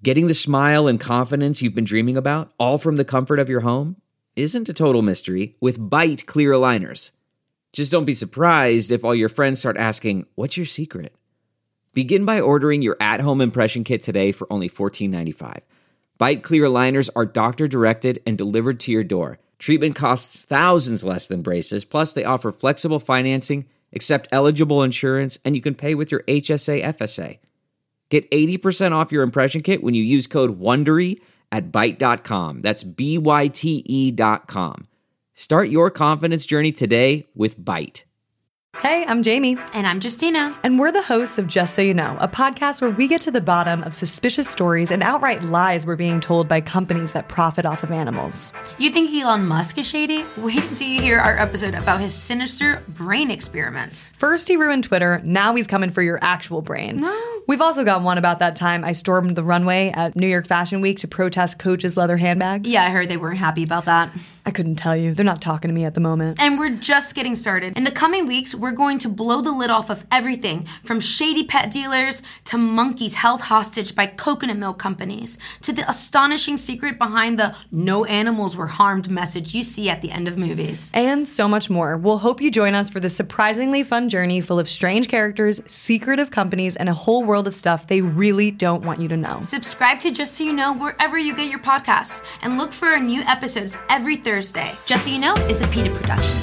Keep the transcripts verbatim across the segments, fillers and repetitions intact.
Getting the smile and confidence you've been dreaming about, all from the comfort of your home, isn't a total mystery with Byte clear aligners. Just don't be surprised if all your friends start asking, "What's your secret?" Begin by ordering your at-home impression kit today for only fourteen ninety-five. Byte clear aligners are doctor-directed and delivered to your door. Treatment costs thousands less than braces, plus they offer flexible financing, accept eligible insurance, and you can pay with your H S A F S A. Get eighty percent off your impression kit when you use code WONDERY at byte dot com. That's B Y T E dot com. Start your confidence journey today with Byte. Hey, I'm Jamie. And I'm Justina. And we're the hosts of Just So You Know, a podcast where we get to the bottom of suspicious stories and outright lies we're being told by companies that profit off of animals. You think Elon Musk is shady? Wait till you hear our episode about his sinister brain experiments. First he ruined Twitter, now he's coming for your actual brain. No. We've also got one about that time I stormed the runway at New York Fashion Week to protest Coach's leather handbags. Yeah, I heard they weren't happy about that. I couldn't tell you. They're not talking to me at the moment. And we're just getting started. In the coming weeks, we're going to blow the lid off of everything from shady pet dealers to monkeys held hostage by coconut milk companies to the astonishing secret behind the "no animals were harmed" message you see at the end of movies. And so much more. We'll hope you join us for this surprisingly fun journey full of strange characters, secretive companies, and a whole world of stuff they really don't want you to know. Subscribe to Just So You Know wherever you get your podcasts and look for our new episodes every Thursday. Just So You Know is a PETA production.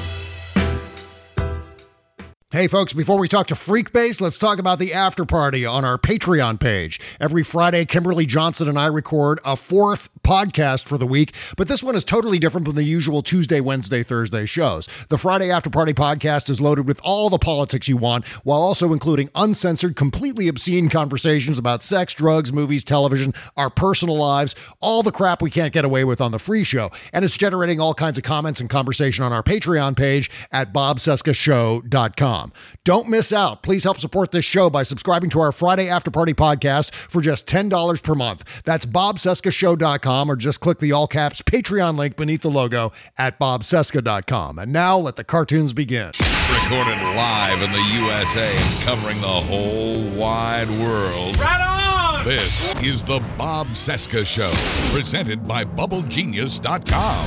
Hey folks, before we talk to Freakbase, let's talk about the after party on our Patreon page. Every Friday, Kimberly Johnson and I record a fourth podcast for the week, but this one is totally different from the usual Tuesday, Wednesday, Thursday shows. The Friday After Party podcast is loaded with all the politics you want, while also including uncensored, completely obscene conversations about sex, drugs, movies, television, our personal lives, all the crap we can't get away with on the free show. And it's generating all kinds of comments and conversation on our Patreon page at bob cesca show dot com. Don't miss out. Please help support this show by subscribing to our Friday After Party podcast for just ten dollars per month. That's bob cesca show dot com, or just click the all caps Patreon link beneath the logo at bob cesca dot com. And now let the cartoons begin. Recorded live in the U S A and covering the whole wide world. Right on! This is the Bob Cesca Show, presented by bubble genius dot com.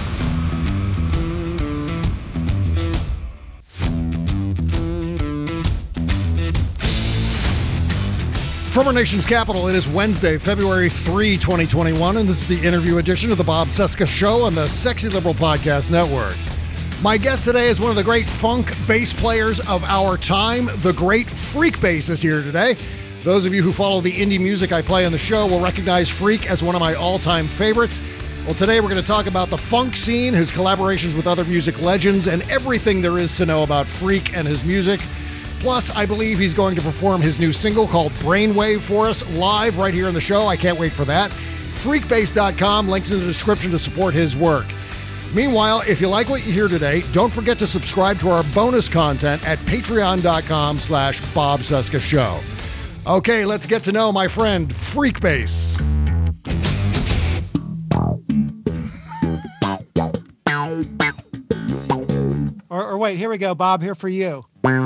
From our nation's capital, it is Wednesday, February third, twenty twenty-one, and this is the interview edition of the Bob Cesca Show on the Sexy Liberal Podcast Network. My guest today is one of the great funk bass players of our time. The great Freakbase is here today. Those of you who follow the indie music I play on the show will recognize Freak as one of my all-time favorites. Well, today we're going to talk about the funk scene, his collaborations with other music legends, and everything there is to know about Freak and his music. Plus, I believe he's going to perform his new single called Brainwave for us live right here on the show. I can't wait for that. freakbase dot com, links in the description to support his work. Meanwhile, if you like what you hear today, don't forget to subscribe to our bonus content at patreon dot com slash Bob Cesca Show. Okay, let's get to know my friend Freakbase. Or, or wait, here we go, Bob, here for you. There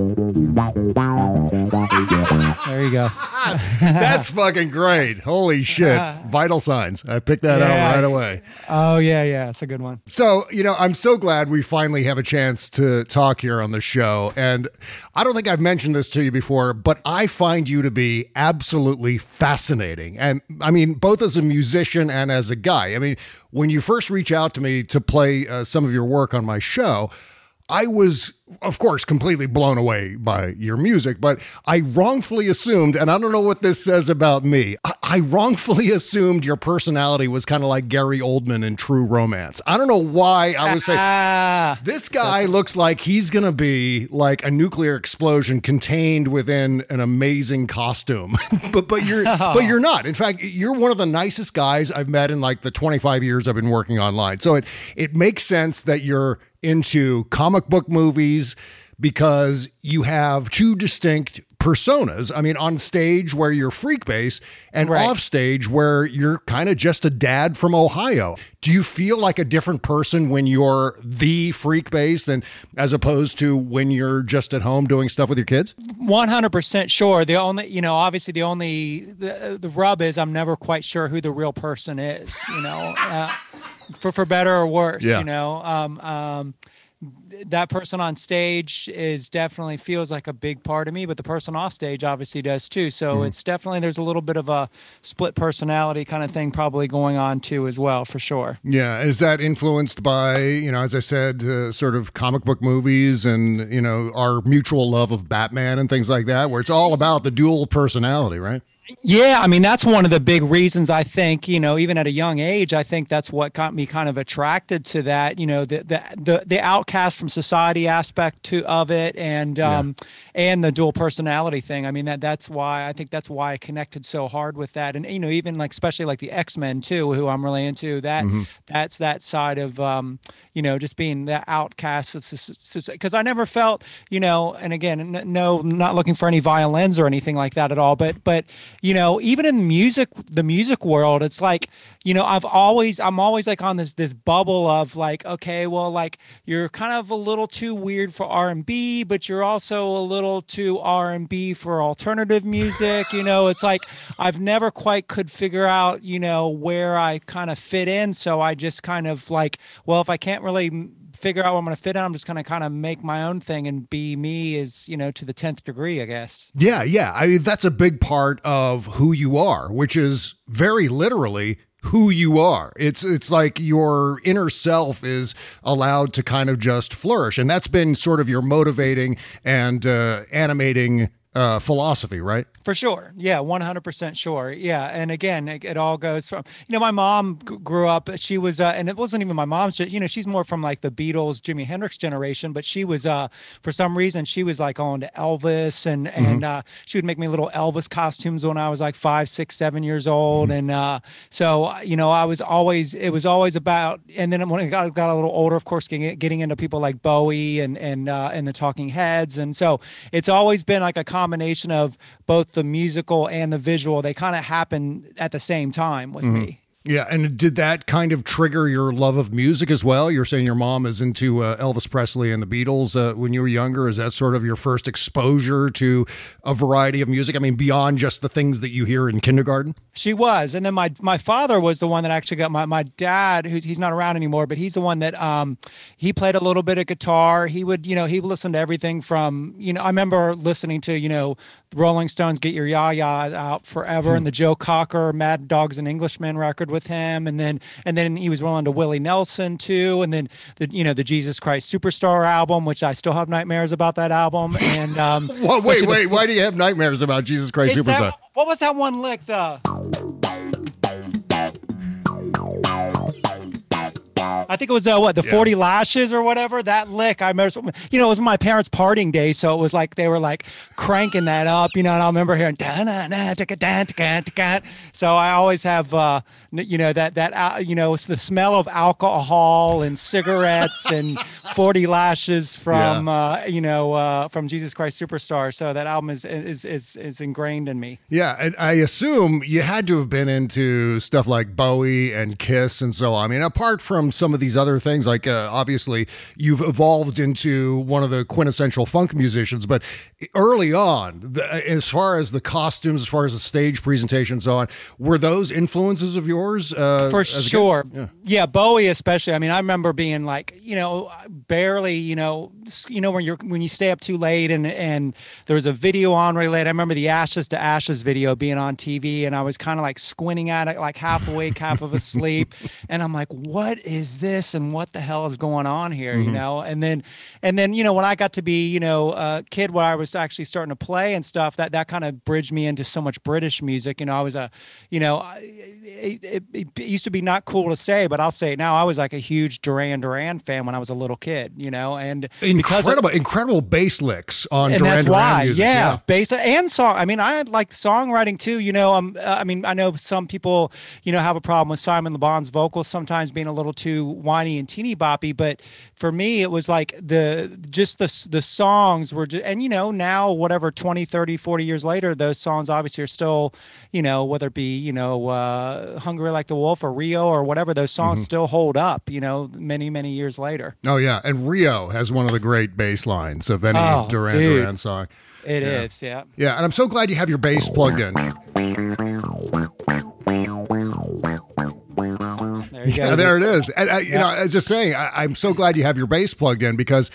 you go. That's fucking great. Holy shit. Vital signs. I picked that Yeah. out right away. Oh, yeah, yeah. It's a good one. So, you know, I'm so glad we finally have a chance to talk here on the show. And I don't think I've mentioned this to you before, but I find you to be absolutely fascinating. And I mean, both as a musician and as a guy. I mean, when you first reach out to me to play uh, some of your work on my show, I was, of course, completely blown away by your music, but I wrongfully assumed, and I don't know what this says about me, I, I wrongfully assumed your personality was kind of like Gary Oldman in True Romance. I don't know why I was saying, this guy looks like he's going to be like a nuclear explosion contained within an amazing costume, but but you're oh. but you're not. In fact, you're one of the nicest guys I've met in like the twenty-five years I've been working online. So it it makes sense that you're into comic book movies because you have two distinct personas. I mean, on stage where you're freak bass and Right. off stage where you're kind of just a dad from Ohio. Do you feel like a different person when you're the freak bass than as opposed to when you're just at home doing stuff with your kids? one hundred percent sure. The only, you know, obviously the only, the, the rub is I'm never quite sure who the real person is, you know, uh, for, for better or worse, Yeah. you know. Um, um, that person on stage is definitely feels like a big part of me, but the person off stage obviously does too. So Mm-hmm. it's definitely, there's a little bit of a split personality kind of thing probably going on too as well, for sure. Yeah. Is that influenced by, you know, as I said, uh, sort of comic book movies and, you know, our mutual love of Batman and things like that, where it's all about the dual personality, right? Yeah, I mean, that's one of the big reasons I think, you know, even at a young age, I think that's what got me kind of attracted to that, you know, the the the, the outcast from society aspect to of it and um and the dual personality thing. I mean, that that's why I think that's why I connected so hard with that. And, you know, even like especially like the X-Men too, who I'm really into, that that's that side of um, you know, just being the outcast of society. Because I never felt, you know, and again, n- no, not looking for any violins or anything like that at all, but but you know, even in music, the music world, it's like, you know, I've always, I'm always like on this, this bubble of like, okay, well, like you're kind of a little too weird for R and B, but you're also a little too R and B for alternative music. You know, it's like, I've never quite could figure out, you know, where I kind of fit in. So I just kind of like, well, if I can't really figure out where I'm going to fit in, I'm just going to kind of make my own thing and be me is, you know, to the tenth degree, I guess. Yeah, yeah. I mean, that's a big part of who you are, which is very literally who you are. It's it's like your inner self is allowed to kind of just flourish. And that's been sort of your motivating and uh, animating uh, philosophy, right? For sure. Yeah, one hundred percent sure. Yeah. And again, it, it all goes from, you know, my mom g- grew up, she was, uh, and it wasn't even my mom, she, you know, she's more from like the Beatles, Jimi Hendrix generation, but she was, uh, for some reason, she was like on to Elvis and, mm-hmm. and uh, she would make me little Elvis costumes when I was like five, six, seven years old. Mm-hmm. And uh, so, you know, I was always, it was always about, and then when I got, got a little older, of course, getting, getting into people like Bowie and, and, uh, and the Talking Heads. And so it's always been like a combination of both the musical and the visual. They kind of happen at the same time with mm-hmm. me. Yeah, and did that kind of trigger your love of music as well? You're saying your mom is into uh, Elvis Presley and the Beatles uh, when you were younger. Is that sort of your first exposure to a variety of music? I mean, beyond just the things that you hear in kindergarten? She was. And then my my father was the one that actually got my, my dad, who's he's not around anymore, but he's the one that um he played a little bit of guitar. He would, you know, he would listen to everything from, you know, I remember listening to, you know, Rolling Stones, Get Your Ya-Ya Out Forever, hmm. and the Joe Cocker Mad Dogs and Englishmen record with him, and then and then he was rolling to Willie Nelson too, and then the you know the Jesus Christ Superstar album, which I still have nightmares about that album. And um, well, wait, wait, the, why do you have nightmares about Jesus Christ Superstar? That, what was that one lick? The I think it was uh, what the yeah. forty lashes or whatever, that lick. I remember, you know, it was my parents' partying day, so it was like they were like cranking that up, you know. And I remember hearing da na na da da da da. So I always have, uh, you know, that that uh, you know, it's the smell of alcohol and cigarettes and forty lashes from, yeah. uh, you know, uh, from Jesus Christ Superstar. So that album is is is is ingrained in me. Yeah, and I assume you had to have been into stuff like Bowie and Kiss and so on. I mean, apart from some of these other things, like uh, obviously you've evolved into one of the quintessential funk musicians, but early on, the, as far as the costumes, as far as the stage presentation and so on, were those influences of yours? Uh, For sure. Yeah. yeah, Bowie especially. I mean, I remember being like, you know, barely, you know, you know, when you're when you stay up too late and and there was a video on really late. I remember the Ashes to Ashes video being on T V, and I was kind of like squinting at it, like half awake, half of asleep, and I'm like, what is this and what the hell is going on here, mm-hmm. you know? And then, and then, you know, when I got to be, you know, a kid where I was actually starting to play and stuff, that, that kind of bridged me into so much British music. You know, I was a, you know, it, it, it used to be not cool to say, but I'll say it now. I was like a huge Duran Duran fan when I was a little kid, you know, and incredible, of, incredible bass licks on and Duran that's Duran why, music. Yeah, yeah, bass and song. I mean, I had like songwriting too, you know, um, I mean, I know some people, you know, have a problem with Simon Le Bon's vocals sometimes being a little too whiny and teeny boppy, but for me it was like the just the the songs were just, and you know now, whatever, twenty, thirty, forty years later, those songs obviously are still, you know, whether it be, you know, uh, Hungry Like the Wolf or Rio or whatever, those songs mm-hmm. still hold up, you know, many, many years later. Oh, yeah. And Rio has one of the great bass lines of any oh, Duran dude. Duran song. It yeah. is, yeah. Yeah, and I'm so glad you have your bass plugged in. There you go. Yeah, there it is. And I, you yeah. know, I was just saying, I, I'm so glad you have your bass plugged in because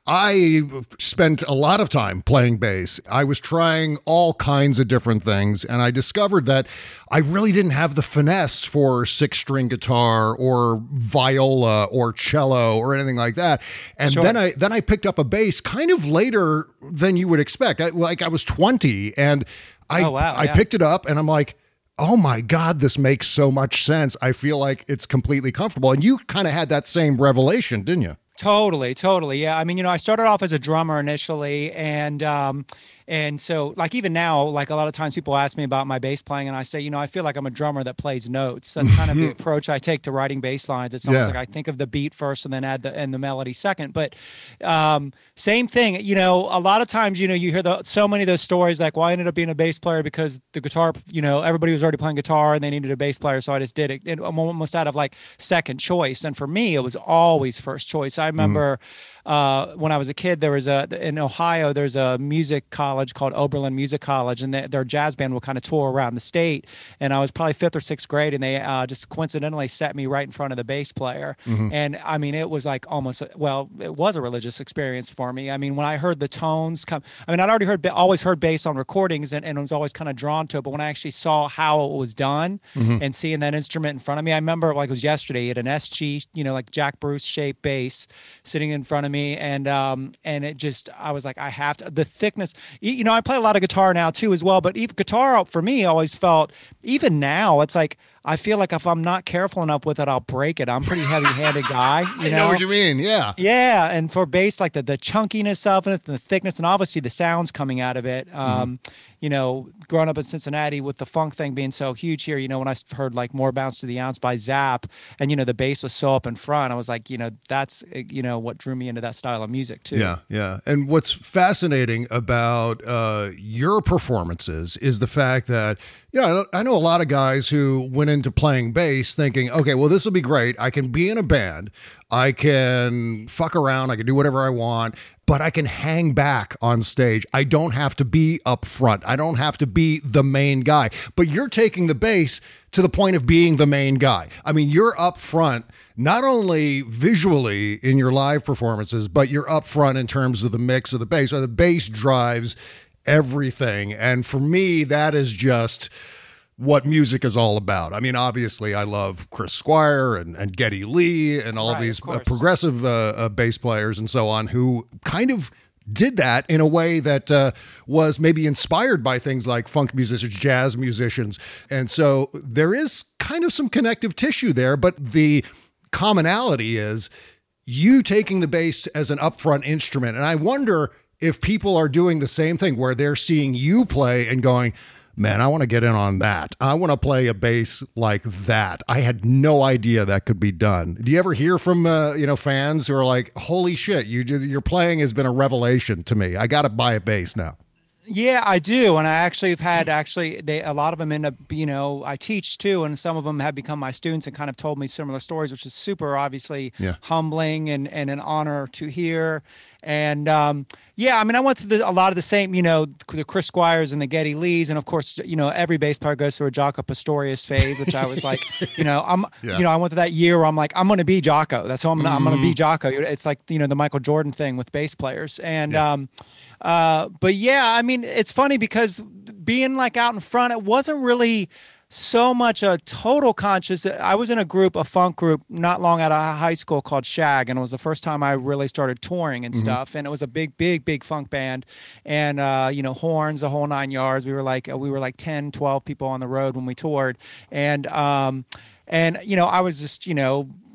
I spent a lot of time playing bass. I was trying all kinds of different things, and I discovered that I really didn't have the finesse for six-string guitar or viola or cello or anything like that. And sure. then I then I picked up a bass kind of later than you would expect. I, like I was twenty, and I oh, wow, I yeah. picked it up, and I'm like, oh my God, this makes so much sense. I feel like it's completely comfortable. And you kind of had that same revelation, didn't you? Totally, totally. Yeah. I mean, you know, I started off as a drummer initially, and um, and so like even now, like a lot of times people ask me about my bass playing, and I say, you know, I feel like I'm a drummer that plays notes. That's kind of the approach I take to writing bass lines. It's almost yeah. like I think of the beat first and then add the and the melody second. But um, same thing, you know, a lot of times, you know, you hear the, so many of those stories like, well, I ended up being a bass player because the guitar, you know, everybody was already playing guitar and they needed a bass player, so I just did it. it I'm almost out of like second choice. And for me, it was always first choice. I remember mm. uh, when I was a kid, there was a, in Ohio, there's a music college called Oberlin Music College, and they, their jazz band would kind of tour around the state. And I was probably fifth or sixth grade, and they uh, just coincidentally set me right in front of the bass player. Mm-hmm. And I mean, it was like almost, well, it was a religious experience for me. I mean, when I heard the tones come, I mean, I'd already heard, always heard bass on recordings and, and was always kind of drawn to it. But when I actually saw how it was done mm-hmm. and seeing that instrument in front of me, I remember like it was yesterday, at an S G, you know, like Jack Bruce shaped bass sitting in front of me. And, um, and it just, I was like, I have to, the thickness, you know, I play a lot of guitar now too as well, but even guitar for me always felt, even now, it's like, I feel like if I'm not careful enough with it, I'll break it. I'm a pretty heavy-handed guy. You know? I know what you mean, yeah. Yeah, and for bass, like the, the chunkiness of it, the thickness, and obviously the sounds coming out of it. Um, mm-hmm. You know, growing up in Cincinnati with the funk thing being so huge here, you know, when I heard like More Bounce to the Ounce by Zapp, and, you know, the bass was so up in front, I was like, you know, that's, you know, what drew me into that style of music too. Yeah, yeah. And what's fascinating about uh, your performances is the fact that, you know, I know a lot of guys who went into playing bass thinking, okay, well, this will be great. I can be in a band. I can fuck around. I can do whatever I want, but I can hang back on stage. I don't have to be up front. I don't have to be the main guy. But you're taking the bass to the point of being the main guy. I mean, you're up front, not only visually in your live performances, but you're up front in terms of the mix of the bass. So the bass drives everything. And for me, that is just what music is all about. I mean, obviously, I love Chris Squire and, and Geddy Lee and all right, these uh, progressive uh, uh, bass players and so on who kind of did that in a way that uh, was maybe inspired by things like funk musicians, jazz musicians. And so there is kind of some connective tissue there, but the commonality is you taking the bass as an upfront instrument. And I wonder if people are doing the same thing where they're seeing you play and going, man, I want to get in on that. I want to play a bass like that. I had no idea that could be done. Do you ever hear from, uh, you know, fans who are like, holy shit, you just, your playing has been a revelation to me. I got to buy a bass now. Yeah, I do. And I actually have had actually they a lot of them end up, you know, I teach too, and some of them have become my students and kind of told me similar stories, which is super obviously yeah. humbling and, and an honor to hear. And um, yeah, I mean, I went through the, a lot of the same, you know, the Chris Squires and the Geddy Lees, and of course, you know, every bass player goes through a Jaco Pastorius phase, which I was like, you know, I'm, yeah. you know, I went through that year where I'm like, I'm going to be Jaco. That's who I'm. Mm-hmm. I'm going to be Jaco. It's like, you know, the Michael Jordan thing with bass players, and yeah. um, uh, but yeah, I mean, it's funny because being like out in front, it wasn't really so much a total conscious. I was in a group, a funk group, not long out of high school called Shag, and it was the first time I really started touring and mm-hmm. stuff. And it was a big, big, big funk band, and uh, you know, horns, the whole nine yards. We were like, we were like ten, twelve people on the road when we toured, and um, and you know, I was just, you know,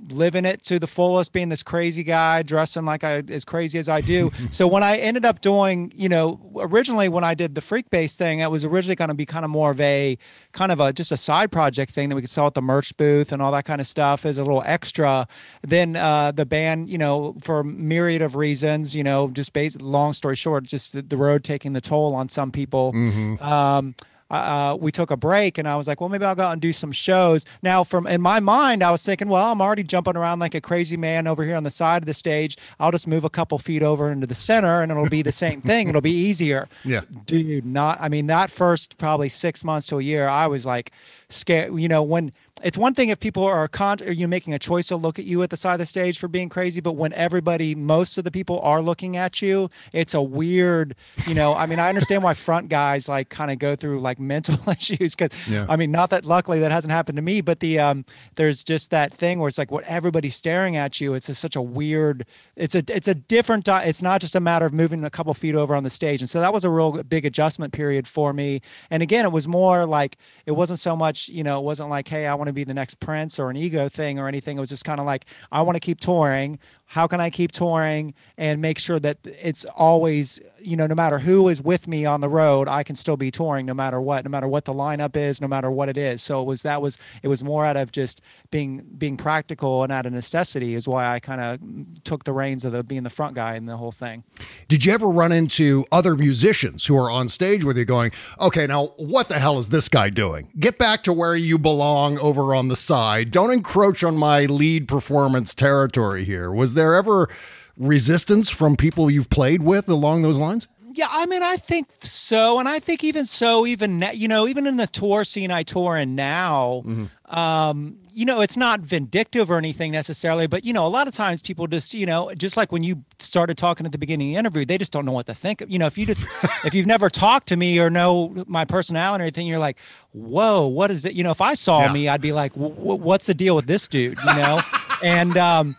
living it to the fullest, being this crazy guy, dressing like I as crazy as I do. So when I ended up doing, you know, originally when I did the Freekbass thing, it was originally going to be kind of more of a kind of a just a side project thing that we could sell at the merch booth and all that kind of stuff as a little extra. Then uh, the band, you know, for a myriad of reasons, you know, just basically, long story short, just the, the road taking the toll on some people. Mm-hmm. Um, Uh, we took a break, and I was like, well, maybe I'll go out and do some shows. Now, from in my mind, I was thinking, well, I'm already jumping around like a crazy man over here on the side of the stage. I'll just move a couple feet over into the center, and it'll be the same thing. It'll be easier. Yeah. Dude, not, I mean, that first probably six months to a year, I was like scared. You know, when it's one thing if people are con- are you making a choice to look at you at the side of the stage for being crazy, but when everybody, most of the people are looking at you, it's a weird, you know, I mean, I understand why front guys like kind of go through like mental issues because, yeah. I mean, not that luckily that hasn't happened to me, but the um, there's just that thing where it's like what everybody's staring at you. It's a, such a weird, it's a it's a different, di- it's not just a matter of moving a couple feet over on the stage. And so that was a real big adjustment period for me. And again, it was more like, it wasn't so much, you know, it wasn't like, hey, I want to be the next Prince or an ego thing or anything. It was just kind of like, I want to keep touring. How can I keep touring and make sure that it's always, you know, no matter who is with me on the road, I can still be touring no matter what, no matter what the lineup is, no matter what it is. So it was, that was, it was more out of just being, being practical and out of necessity is why I kind of took the reins of the, being the front guy in the whole thing. Did you ever run into other musicians who are on stage with you going, okay, now what the hell is this guy doing? Get back to where you belong over on the side. Don't encroach on my lead performance territory here. Was there ever resistance from people you've played with along those lines? Yeah, I mean, I think so. And I think even so, even, you know, even in the tour scene I tour in now, mm-hmm. um, you know, it's not vindictive or anything necessarily, but, you know, a lot of times people just, you know, just like when you started talking at the beginning of the interview, they just don't know what to think of. You know, if you just, if you've never talked to me or know my personality or anything, you're like, whoa, what is it? You know, if I saw yeah. me, I'd be like, what's the deal with this dude, you know? and, um,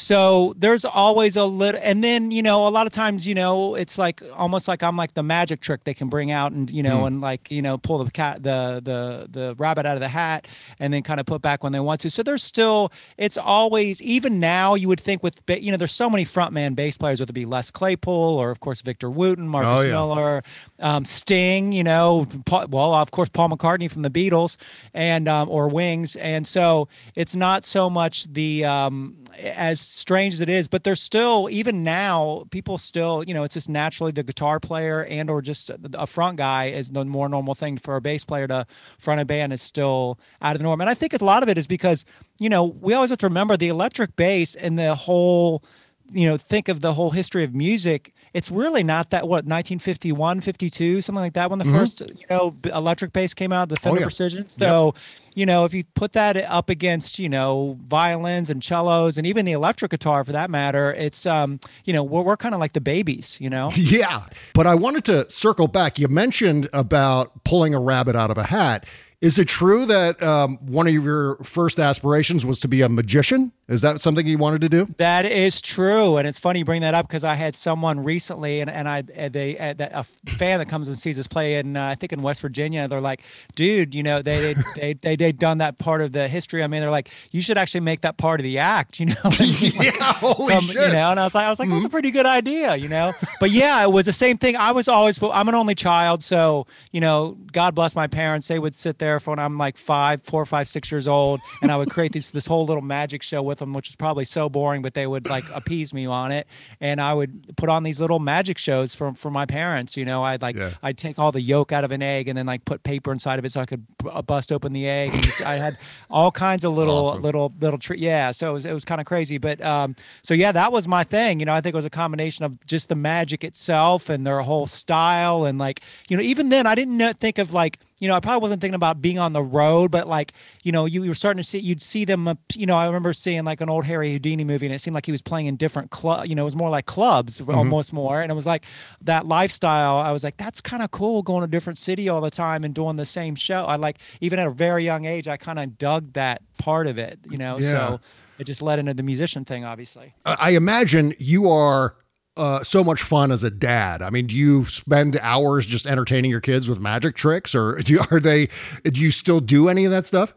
So there's always a little, and then, you know, a lot of times, you know, it's like almost like I'm like the magic trick they can bring out and, you know, mm. and like, you know, pull the cat, the, the, the rabbit out of the hat and then kind of put back when they want to. So there's still, it's always, even now you would think with, you know, there's so many frontman bass players, whether it be Les Claypool or of course, Victor Wooten, Marcus oh, yeah. Miller, um, Sting, you know, Paul, well, of course, Paul McCartney from the Beatles and, um, or Wings. And so it's not so much the, um, as strange as it is, but there's still, even now, people still, you know, it's just naturally the guitar player and or just a front guy is the more normal thing. For a bass player to front a band is still out of the norm. And I think a lot of it is because, you know, we always have to remember the electric bass and the whole, you know, think of the whole history of music. It's really not that, what, nineteen fifty-one, fifty-two, something like that, when the mm-hmm. first, you know, electric bass came out, the Fender oh, yeah. Precision. So, yep. you know, if you put that up against, you know, violins and cellos and even the electric guitar for that matter, it's, um, you know, we're, we're kind of like the babies, you know? Yeah. But I wanted to circle back. You mentioned about pulling a rabbit out of a hat. Is it true that um, one of your first aspirations was to be a magician? Is that something you wanted to do? That is true. And it's funny you bring that up because I had someone recently and, and I they a fan that comes and sees us play in, uh, I think in West Virginia, they're like, dude, you know, they, they, they, they, they'd done that part of the history. I mean, they're like, you should actually make that part of the act, you know? yeah, holy um, shit. You know, and I was like, I was like, mm-hmm. that's a pretty good idea, you know? But yeah, it was the same thing. I was always, I'm an only child. So, you know, God bless my parents. They would sit there for when I'm like five, four, five, six years old. And I would create this, this whole little magic show with them, which is probably so boring, but they would like appease me on it. And I would put on these little magic shows for, for my parents. You know, I'd like, yeah. I'd take all the yolk out of an egg and then like put paper inside of it so I could bust open the egg. And just, I had all kinds of little, awesome. little, little, tr- yeah. So it was, it was kind of crazy, but, um, so yeah, that was my thing. You know, I think it was a combination of just the magic itself and their whole style. And like, you know, even then I didn't know, think of like, you know, I probably wasn't thinking about being on the road, but like, you know, you, you were starting to see, you'd see them, uh, you know, I remember seeing like an old Harry Houdini movie and it seemed like he was playing in different clubs, you know, it was more like clubs, mm-hmm. almost more. And it was like that lifestyle. I was like, that's kind of cool going to a different city all the time and doing the same show. I like, even at a very young age, I kind of dug that part of it, you know, yeah. so it just led into the musician thing, obviously. I imagine you are Uh, so much fun as a dad. I mean, do you spend hours just entertaining your kids with magic tricks, or do you, are they? Do you still do any of that stuff?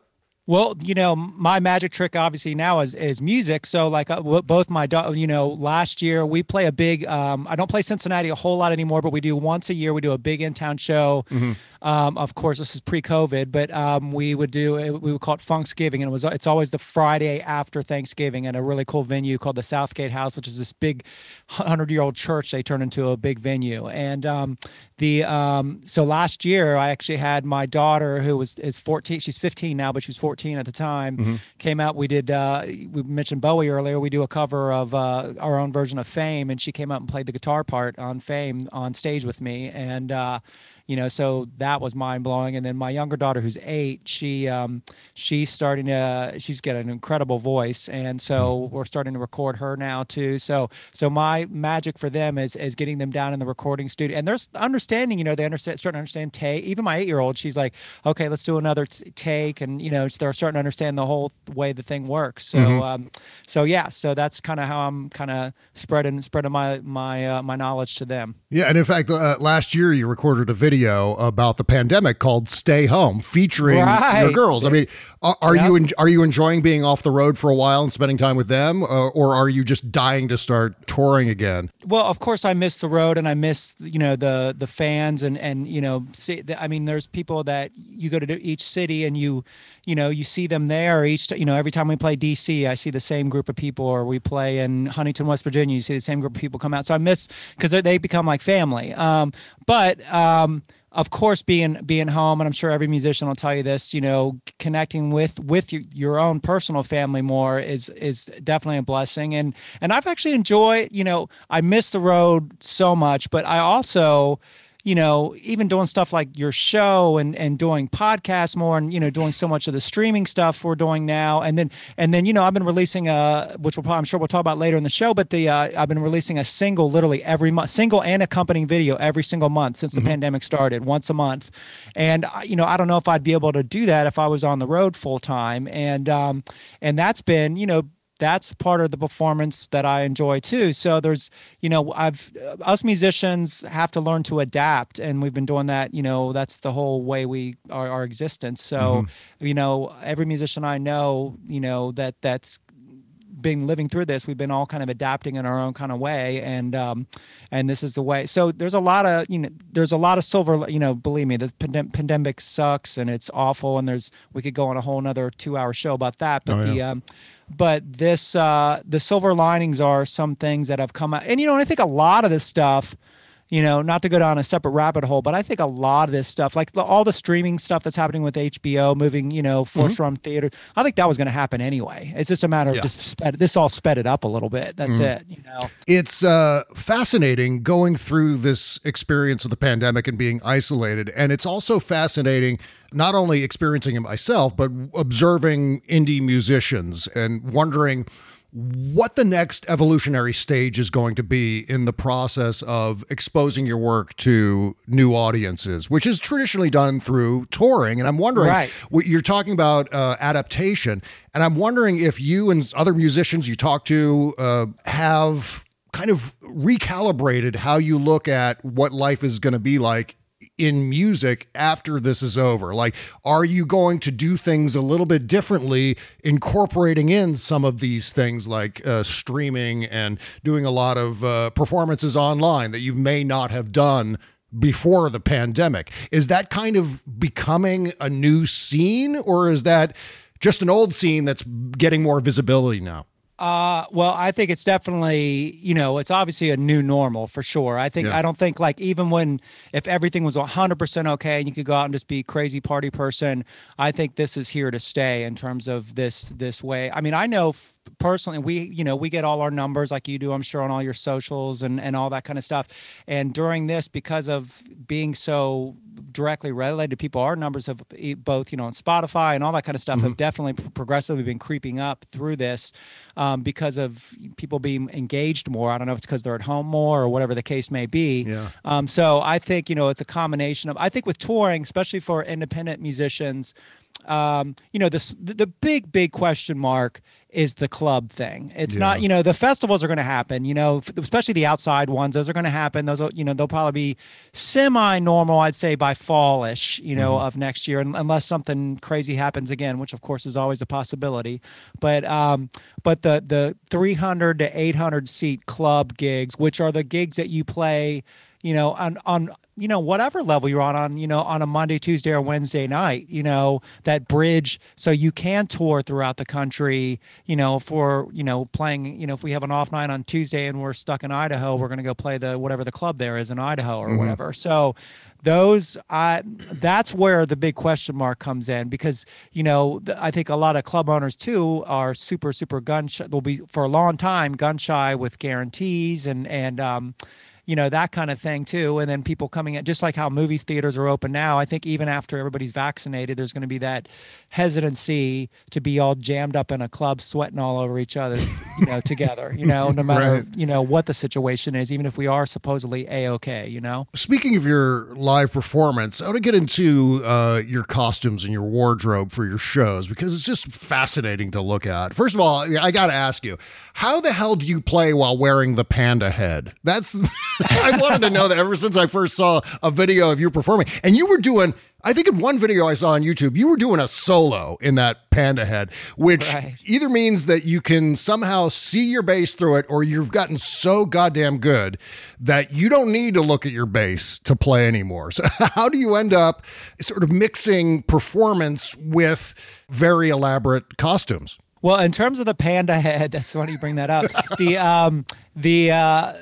Well, you know, my magic trick obviously now is, is music. So like uh, both my, do- you know, last year we play a big, um, I don't play Cincinnati a whole lot anymore, but we do once a year, we do a big in-town show. Mm-hmm. Um, of course, this is pre-COVID, but um, we would do, we would call it Funksgiving. And it was, it's always the Friday after Thanksgiving at a really cool venue called the Southgate House, which is this big hundred-year-old church they turned into a big venue. And um, the, um, so last year I actually had my daughter who was, is fourteen, she's fifteen now, but she was fourteen at the time, mm-hmm. came out. We did, uh, we mentioned Bowie earlier. We do a cover of uh, our own version of Fame, and she came out and played the guitar part on Fame on stage with me. And, uh, you know, so that was mind blowing. And then my younger daughter, who's eight, she um, she's starting to, she's got an incredible voice, and so we're starting to record her now too. So so my magic for them is is getting them down in the recording studio, and there's understanding. You know, they understand, starting to understand take. Even my eight year old, she's like, okay, let's do another t- take, and you know, they're starting to understand the whole way the thing works. So mm-hmm. um, so yeah, so that's kind of how I'm kind of spreading spreading my my uh, my knowledge to them. Yeah, and in fact, uh, last year you recorded a video about the pandemic called "Stay Home," featuring right. your girls. I mean, are, are yep. you en- are you enjoying being off the road for a while and spending time with them, uh, or are you just dying to start touring again? Well, of course, I miss the road, and I miss you know the the fans, and and you know, see, I mean, there's people that you go to each city, and you you know you see them there each. You know, every time we play D C, I see the same group of people, or we play in Huntington, West Virginia, you see the same group of people come out. So I miss because they become like family. Um, but um, of course, being being home, and I'm sure every musician will tell you this, you know, connecting with with your, your own personal family more is is definitely a blessing. And and I've actually enjoyed, you know, I miss the road so much, but I also, you know, even doing stuff like your show and, and doing podcasts more, and, you know, doing so much of the streaming stuff we're doing now. And then, and then, you know, I've been releasing a, which we'll probably, I'm sure we'll talk about later in the show, but the, uh, I've been releasing a single literally every month, single and accompanying video every single month since the mm-hmm. pandemic started, once a month. And, you know, I don't know if I'd be able to do that if I was on the road full time. And, um, and that's been, you know, that's part of the performance that I enjoy too. So there's, you know, I've, us musicians have to learn to adapt, and we've been doing that, you know, that's the whole way we, our, our existence. So, mm-hmm. you know, every musician I know, you know, that that's been living through this, we've been all kind of adapting in our own kind of way. And, um, and this is the way. So there's a lot of, you know, there's a lot of silver, you know, believe me, the pandem- pandemic sucks and it's awful. And there's, we could go on a whole nother two hour show about that. But oh, yeah. the, um, But this, uh, the silver linings are some things that have come out. And, you know, and I think a lot of this stuff, you know, not to go down a separate rabbit hole, but I think a lot of this stuff, like the, all the streaming stuff that's happening with H B O, moving, you know, forced mm-hmm. run theater, I think that was going to happen anyway. It's just a matter of yeah. just sped, this all sped it up a little bit. That's mm-hmm. it, you know. It's uh, fascinating going through this experience of the pandemic and being isolated. And it's also fascinating not only experiencing it myself, but observing indie musicians and wondering what the next evolutionary stage is going to be in the process of exposing your work to new audiences, which is traditionally done through touring. And I'm wondering, right. what you're talking about uh, adaptation, and I'm wondering if you and other musicians you talk to uh, have kind of recalibrated how you look at what life is going to be like in music after this is over. Like, are you going to do things a little bit differently, incorporating in some of these things like uh, streaming and doing a lot of uh, performances online that you may not have done before the pandemic? Is that kind of becoming a new scene, or is that just an old scene that's getting more visibility now? Uh, well, I think it's definitely, you know, it's obviously a new normal for sure. I think, yeah. I don't think like even when, if everything was one hundred percent okay and you could go out and just be crazy party person, I think this is here to stay in terms of this, this way. I mean, I know f- personally, we, you know, we get all our numbers like you do, I'm sure, on all your socials and, and all that kind of stuff. And during this, because of being so directly related to people, our numbers have both, you know, on Spotify and all that kind of stuff mm-hmm. have definitely progressively been creeping up through this um, because of people being engaged more. I don't know if it's because they're at home more or whatever the case may be. Yeah. Um, so I think, you know, it's a combination of, I think with touring, especially for independent musicians, um, you know, this the, the big big question mark is the club thing. It's Yeah. not, you know, the festivals are going to happen, you know, f- especially the outside ones. Those are going to happen. Those, are, you know, they'll probably be semi-normal, I'd say, by fallish, you know, mm-hmm. of next year, unless something crazy happens again, which of course is always a possibility. But, um, but the the three hundred to eight hundred seat club gigs, which are the gigs that you play, you know, on on. you know, whatever level you're on, on, you know, on a Monday, Tuesday, or Wednesday night, you know, that bridge so you can tour throughout the country, you know, for, you know, playing, you know, if we have an off night on Tuesday and we're stuck in Idaho, we're going to go play the, whatever the club there is in Idaho or mm-hmm. whatever. So those, I, that's where the big question mark comes in because, you know, I think a lot of club owners too are super, super gun shy. They'll be for a long time gun shy with guarantees and, and, um, you know, that kind of thing too. And then people coming in, just like how movie theaters are open now, I think even after everybody's vaccinated, there's going to be that hesitancy to be all jammed up in a club, sweating all over each other, you know, together, you know, no matter, right. you know, what the situation is, even if we are supposedly A-okay, you know? Speaking of your live performance, I want to get into uh, your costumes and your wardrobe for your shows because it's just fascinating to look at. First of all, I got to ask you, how the hell do you play while wearing the panda head? That's... I wanted to know that ever since I first saw a video of you performing. And you were doing, I think in one video I saw on YouTube, you were doing a solo in that panda head, which right. either means that you can somehow see your bass through it or you've gotten so goddamn good that you don't need to look at your bass to play anymore. So how do you end up sort of mixing performance with very elaborate costumes? Well, in terms of the panda head, that's funny you bring that up. the, um, the, uh,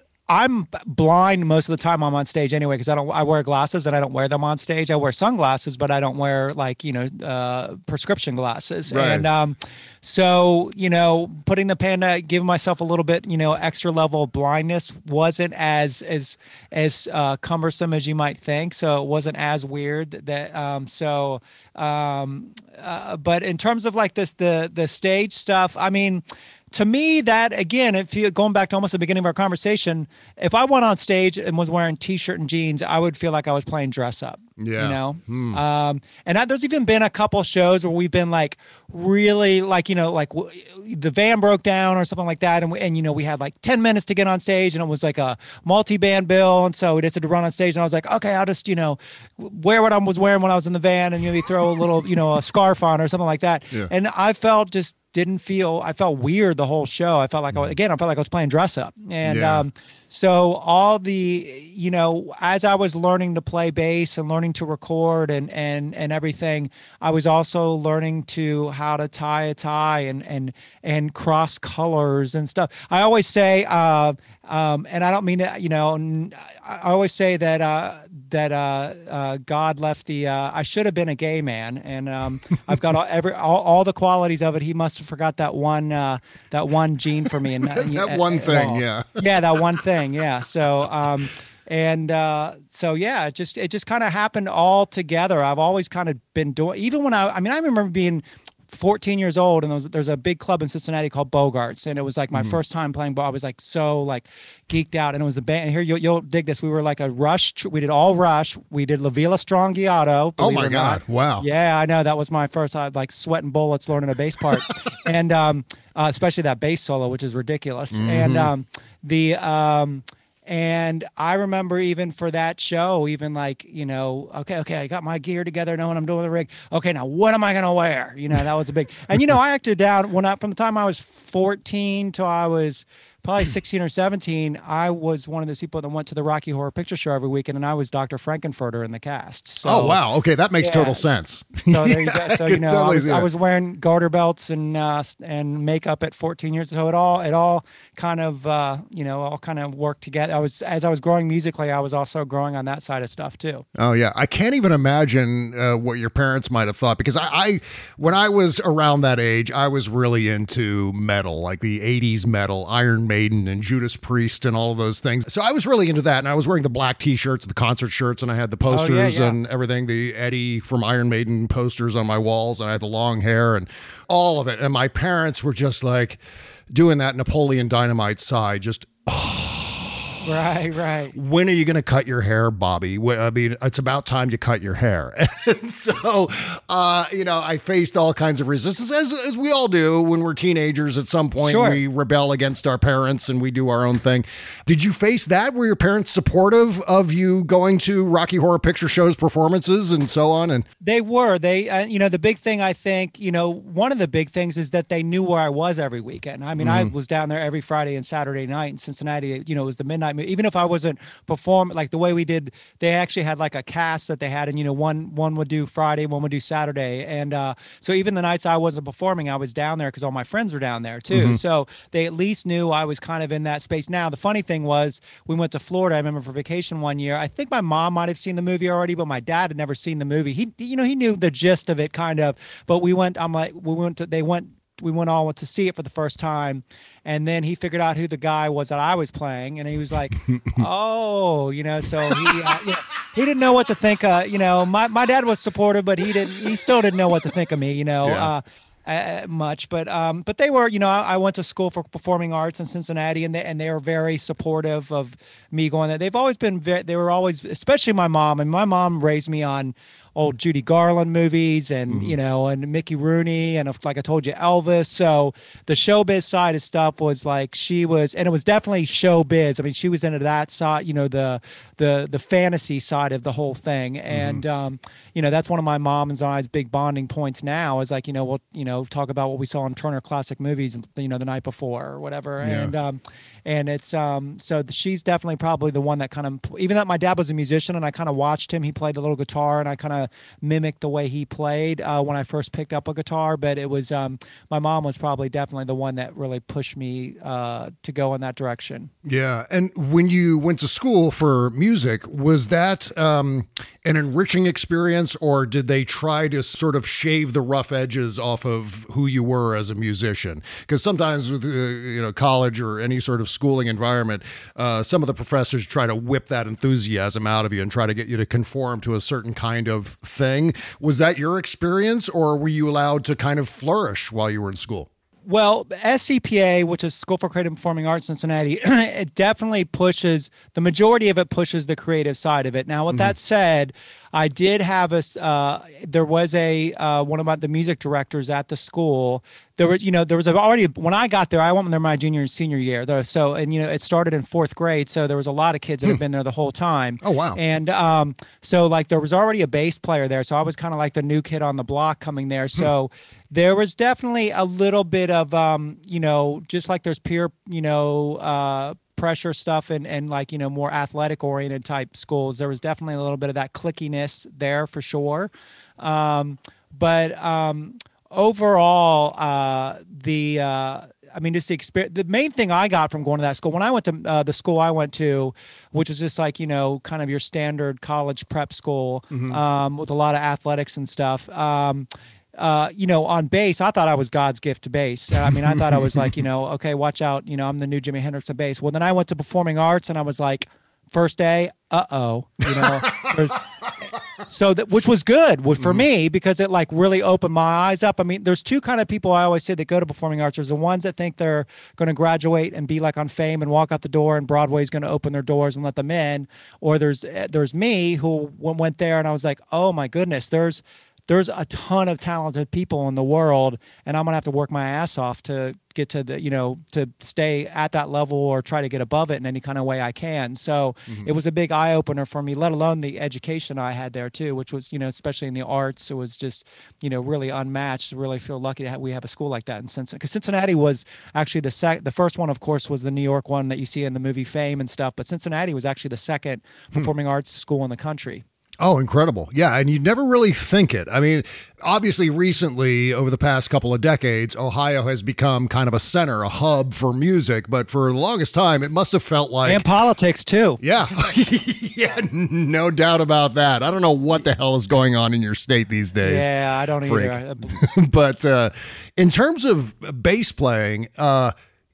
I'm blind most of the time I'm on stage anyway because I don't. I wear glasses and I don't wear them on stage. I wear sunglasses, but I don't wear like you know uh, prescription glasses. Right. And um, so you know, putting the panda, giving myself a little bit you know extra level of blindness wasn't as as as uh, cumbersome as you might think. So it wasn't as weird that. Um, so, um, uh, but in terms of like this the the stage stuff, I mean. To me, that, again, if you going back to almost the beginning of our conversation, if I went on stage and was wearing T-shirt and jeans, I would feel like I was playing dress up. Yeah. You know? Hmm. Um, and that, there's even been a couple shows where we've been like really like, you know, like w- the van broke down or something like that. And, we, and, you know, we had like ten minutes to get on stage and it was like a multi-band bill. And so we just had to run on stage and I was like, okay, I'll just, you know, wear what I was wearing when I was in the van and maybe throw a little, you know, a scarf on or something like that. Yeah. And I felt just, didn't feel, I felt weird the whole show. I felt like, I was, again, I felt like I was playing dress up. And yeah. um, so all the, you know, as I was learning to play bass and learning to record and, and, and everything, I was also learning to how to tie a tie and, and, and cross colors and stuff. I always say, uh, um, and I don't mean that, you know, I always say that, uh, that uh, uh, God left the, uh, I should have been a gay man. And um, I've got all, every, all, all the qualities of it. He must have forgot that one, uh, that one gene for me. And that uh, one thing. Yeah. Yeah. That one thing. Yeah. So, um, and uh, so, yeah, it just, it just kind of happened all together. I've always kind of been doing, even when I, I mean, I remember being fourteen years old and there's, there's a big club in Cincinnati called Bogarts. And it was like my mm-hmm. first time playing, but I was like, so like geeked out. And it was a band. And here you'll, you'll dig this. We were like a Rush. We did all Rush. We did La Villa Stronghiato. Oh my God. Not. Wow. Yeah, I know. That was my first, I like sweating bullets learning a bass part. and um, uh, especially that bass solo, which is ridiculous. Mm-hmm. And um, the, um, And I remember even for that show, even like, you know, okay, okay, I got my gear together, know what I'm doing with the rig. Okay, now what am I going to wear? You know, that was a big, and you know, I acted down when I, from the time I was fourteen till I was probably sixteen or seventeen, I was one of those people that went to the Rocky Horror Picture Show every weekend, and I was Doctor Frankenfurter in the cast. So, oh, wow. Okay, that makes yeah. total sense. So there you go. So, you know, totally I, was, I was wearing garter belts and uh, and makeup at fourteen years. So it all, it all kind of, uh, you know, all kind of worked together. I was, as I was growing musically, I was also growing on that side of stuff too. Oh, yeah. I can't even imagine uh, what your parents might have thought, because I, I, when I was around that age, I was really into metal, like the eighties metal, Iron Maiden and Judas Priest and all of those things. So I was really into that. And I was wearing the black t-shirts, the concert shirts, and I had the posters oh, yeah, yeah. and everything, the Eddie from Iron Maiden posters on my walls, and I had the long hair and all of it. And my parents were just like doing that Napoleon Dynamite side, just, oh, Right, right. When are you going to cut your hair, Bobby? I mean, it's about time you cut your hair. And so, uh, you know, I faced all kinds of resistance, as, as we all do when we're teenagers. At some point, sure. we rebel against our parents and we do our own thing. Did you face that? Were your parents supportive of you going to Rocky Horror Picture Show's performances and so on? And they were. They, uh, you know, the big thing, I think, you know, one of the big things is that they knew where I was every weekend. I mean, mm-hmm. I was down there every Friday and Saturday night in Cincinnati. You know, it was the midnight. Even if I wasn't performing, like the way we did, they actually had like a cast that they had, and you know, one one would do Friday, one would do Saturday, and uh, so even the nights I wasn't performing, I was down there because all my friends were down there too. Mm-hmm. So they at least knew I was kind of in that space. Now, the funny thing was, we went to Florida. I remember for vacation one year. I think my mom might have seen the movie already, but my dad had never seen the movie. He, you know, he knew the gist of it kind of, but we went. I'm like, we went to. They went. We went all to see it for the first time, and then he figured out who the guy was that I was playing, and he was like, "Oh, you know." So he, uh, you know, he didn't know what to think. Uh, you know, my my dad was supportive, but he didn't. He still didn't know what to think of me. You know. Yeah. Uh, Uh, much, but um, but they were, you know, I, I went to school for performing arts in Cincinnati, and they and they were very supportive of me going there. They've always been, very, they were always, especially my mom, and my mom raised me on old Judy Garland movies, and mm-hmm. you know, and Mickey Rooney, and like I told you, Elvis. So the showbiz side of stuff was like she was, and it was definitely showbiz. I mean, she was into that side, you know, the the the fantasy side of the whole thing, and mm-hmm. um, you know, that's one of my mom and I's big bonding points now. Is like, you know, well, you know. talk about what we saw in Turner Classic Movies, you know, the night before or whatever. Yeah. And, um, and it's, um, so the, she's definitely probably the one that kind of, even though my dad was a musician and I kind of watched him, he played a little guitar and I kind of mimicked the way he played, uh, when I first picked up a guitar, but it was, um, my mom was probably definitely the one that really pushed me, uh, to go in that direction. Yeah. And when you went to school for music, was that, um, an enriching experience, or did they try to sort of shave the rough edges off of who you were as a musician? Because sometimes with uh, you know, college or any sort of schooling environment, uh, some of the professors try to whip that enthusiasm out of you and try to get you to conform to a certain kind of thing. Was that your experience, or were you allowed to kind of flourish while you were in school? Well, S C P A, which is School for Creative and Performing Arts Cincinnati, it definitely pushes, the majority of it pushes the creative side of it. Now, with mm-hmm. that said, I did have a, uh, there was a, uh, one of my, the music directors at the school. There was, you know, there was already, when I got there, I went there my junior and senior year. Though, so, and, you know, it started in fourth grade. So there was a lot of kids that had been there the whole time. Oh, wow. And um, so like there was already a bass player there. So I was kind of like the new kid on the block coming there. So there was definitely a little bit of, um, you know, just like there's peer, you know, uh, pressure stuff and, and like, you know, more athletic oriented type schools. There was definitely a little bit of that clickiness there for sure. Um, but um, overall, uh, the, uh, I mean, just the experience, the main thing I got from going to that school, when I went to uh, the school I went to, which was just like, you know, kind of your standard college prep school, mm-hmm. um, with a lot of athletics and stuff. Um, Uh, you know, on bass, I thought I was God's gift to bass. I mean, I thought I was like, you know, okay, watch out, you know, I'm the new Jimi Hendrix of bass. Well, then I went to performing arts and I was like, first day, uh-oh, you know, there's, so that, which was good for mm. me because it like really opened my eyes up. I mean, there's two kind of people I always say that go to performing arts. There's the ones that think they're going to graduate and be like on Fame and walk out the door and Broadway's going to open their doors and let them in. Or there's, there's me who went there and I was like, oh my goodness, there's, There's a ton of talented people in the world, and I'm going to have to work my ass off to get to the, you know, to stay at that level or try to get above it in any kind of way I can. So mm-hmm. it was a big eye opener for me, let alone the education I had there too, which was, you know, especially in the arts, it was just, you know, really unmatched. Really feel lucky to have, we have a school like that in Cincinnati. Because Cincinnati was actually the sec- the first one, of course, was the New York one that you see in the movie Fame and stuff, but Cincinnati was actually the second performing hmm. arts school in the country. Oh, incredible. Yeah. And you'd never really think it. I mean, obviously recently over the past couple of decades, Ohio has become kind of a center, a hub for music. But for the longest time, it must have felt like... And politics too. Yeah. Yeah, no doubt about that. I don't know what the hell is going on in your state these days. Yeah, I don't Freak. either. But uh, in terms of bass playing, uh,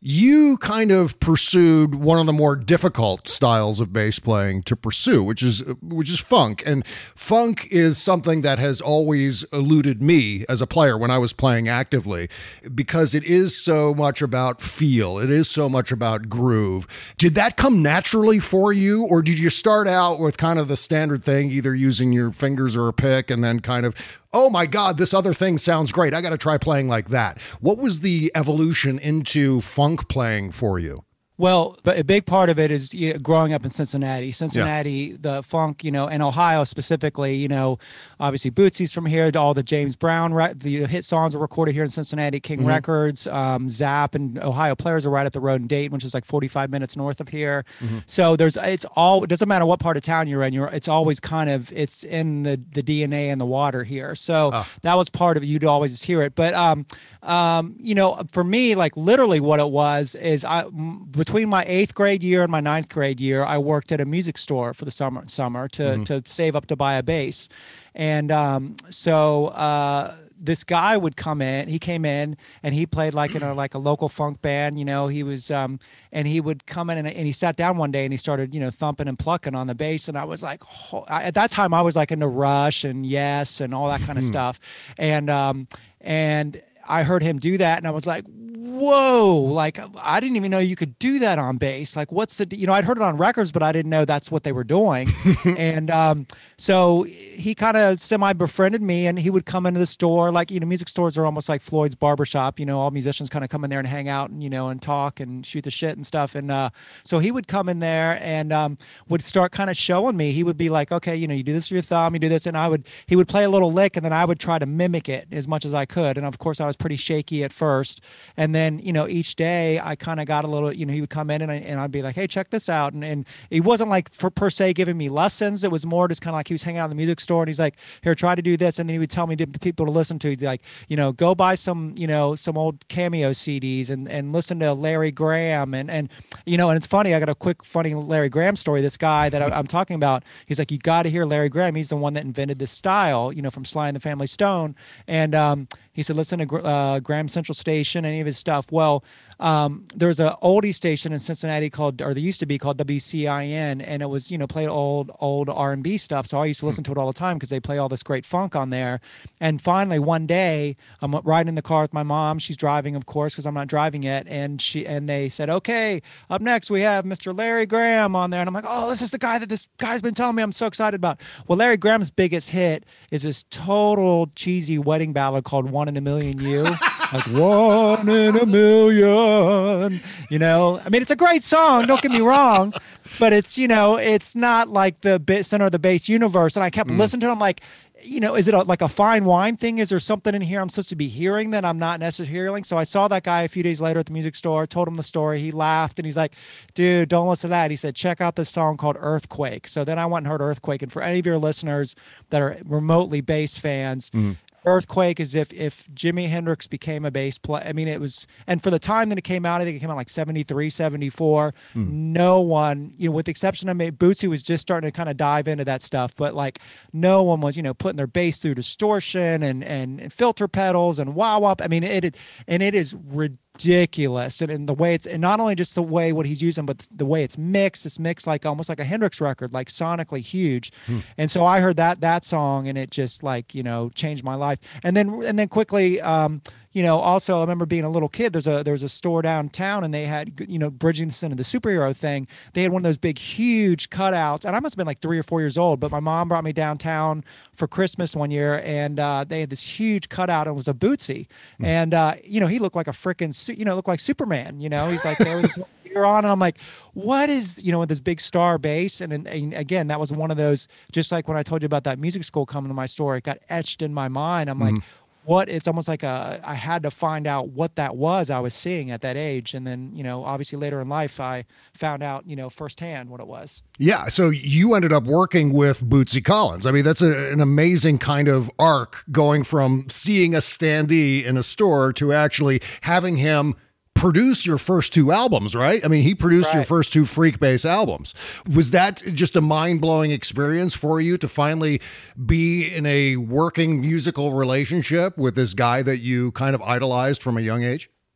you kind of pursued one of the more difficult styles of bass playing to pursue, which is which is funk. And funk is something that has always eluded me as a player when I was playing actively, because it is so much about feel. It is so much about groove. Did that come naturally for you, or did you start out with kind of the standard thing, either using your fingers or a pick, and then kind of, oh my God, this other thing sounds great, I got to try playing like that? What was the evolution into funk playing for you? Well, but a big part of it is you know, growing up in Cincinnati. Cincinnati, yeah. the funk, you know, and Ohio specifically, you know, obviously Bootsy's from here. All the James Brown, the hit songs were recorded here in Cincinnati, King mm-hmm. Records, um, Zapp, and Ohio Players are right at the road in Dayton, which is like forty-five minutes north of here. Mm-hmm. So there's, it's all, it doesn't matter what part of town you're in, you're, it's always kind of, it's in the, the D N A and the water here. So oh. that was part of it. You'd always hear it. But, um, um, you know, for me, like literally what it was is I, between Between my eighth grade year and my ninth grade year, I worked at a music store for the summer summer to mm-hmm. to save up to buy a bass. And um, so uh, this guy would come in. He came in and he played like in a like a local funk band. You know, he was um, and he would come in and, and he sat down one day and he started you know thumping and plucking on the bass. And I was like, oh, I, at that time I was like into Rush and Yes and all that kind of stuff. And um, and I heard him do that and I was like, whoa, like I didn't even know you could do that on bass. Like what's the, you know, I'd heard it on records, but I didn't know that's what they were doing. and um, so he kind of semi-befriended me and he would come into the store, like, you know, music stores are almost like Floyd's barbershop, you know, all musicians kind of come in there and hang out and, you know, and talk and shoot the shit and stuff. And uh, so he would come in there and um, would start kind of showing me. He would be like, okay, you know, you do this with your thumb, you do this. And I would, he would play a little lick and then I would try to mimic it as much as I could. And of course I was pretty shaky at first. And then, you know, each day I kind of got a little, you know, he would come in and, I, and I'd be like, hey, check this out. And, and he wasn't like for, per se giving me lessons. It was more just kind of like he was hanging out in the music store and he's like, here, try to do this. And then he would tell me to people to listen to. He'd be like, you know, go buy some, you know, some old Cameo C Ds and, and listen to Larry Graham. And, and, you know, and it's funny, I got a quick funny Larry Graham story. This guy that I, I'm talking about, he's like, you got to hear Larry Graham. He's the one that invented this style, you know, from Sly and the Family Stone. And um, he said, listen to uh, Graham Central Station, any of his stuff. Well, Um, there's an oldie station in Cincinnati called, or there used to be called W C I N, and it was, you know, played old, old R and B stuff. So I used to listen to it all the time because they play all this great funk on there. And finally, one day, I'm riding in the car with my mom. She's driving, of course, because I'm not driving yet. And she and they said, okay, up next we have Mister Larry Graham on there. And I'm like, oh, this is the guy that this guy's been telling me I'm so excited about. Well, Larry Graham's biggest hit is this total cheesy wedding ballad called One in a Million You. Like, one in a million, you know? I mean, it's a great song, don't get me wrong, but it's, you know, it's not like the bit center of the bass universe. And I kept mm. listening to it. I'm like, you know, is it a, like a fine wine thing? Is there something in here I'm supposed to be hearing that I'm not necessarily hearing? So I saw that guy a few days later at the music store, told him the story. He laughed and he's like, dude, don't listen to that. He said, check out this song called Earthquake. So then I went and heard Earthquake. And for any of your listeners that are remotely bass fans, mm. Earthquake is if if Jimi Hendrix became a bass player. I mean, it was, and for the time that it came out, I think it came out like seventy-three, seventy-four. Mm. No one, you know, with the exception of maybe Bootsy was just starting to kind of dive into that stuff, but like no one was, you know, putting their bass through distortion and and, and filter pedals and wah-wah. I mean, it, it and it is ridiculous. ridiculous and, and the way it's, and not only just the way what he's using, but the way it's mixed. It's mixed like almost like a Hendrix record, like sonically huge. Hmm. And so I heard that that song and it just like, you know, changed my life. And then and then quickly um you know, also I remember being a little kid, there's a there was a store downtown and they had, you know, bridging this into the superhero thing. They had one of those big, huge cutouts. And I must have been like three or four years old, but my mom brought me downtown for Christmas one year and uh, they had this huge cutout and it was a Bootsy. Mm. And, uh, you know, he looked like a freaking, you know, looked like Superman, you know, he's like, there was you're on. And I'm like, what is, you know, with this big star bass. And, and, and again, that was one of those, just like when I told you about that music school coming to my store, it got etched in my mind. I'm mm-hmm. like, what it's almost like a I had to find out what that was I was seeing at that age. And then, you know, obviously later in life I found out, you know, firsthand what it was. Yeah. So you ended up working with Bootsy Collins. I mean, that's a, an amazing kind of arc going from seeing a standee in a store to actually having him produce your first two albums, right? I mean, he produced right. your first two Freak Bass albums. Was that just a mind-blowing experience for you to finally be in a working musical relationship with this guy that you kind of idolized from a young age?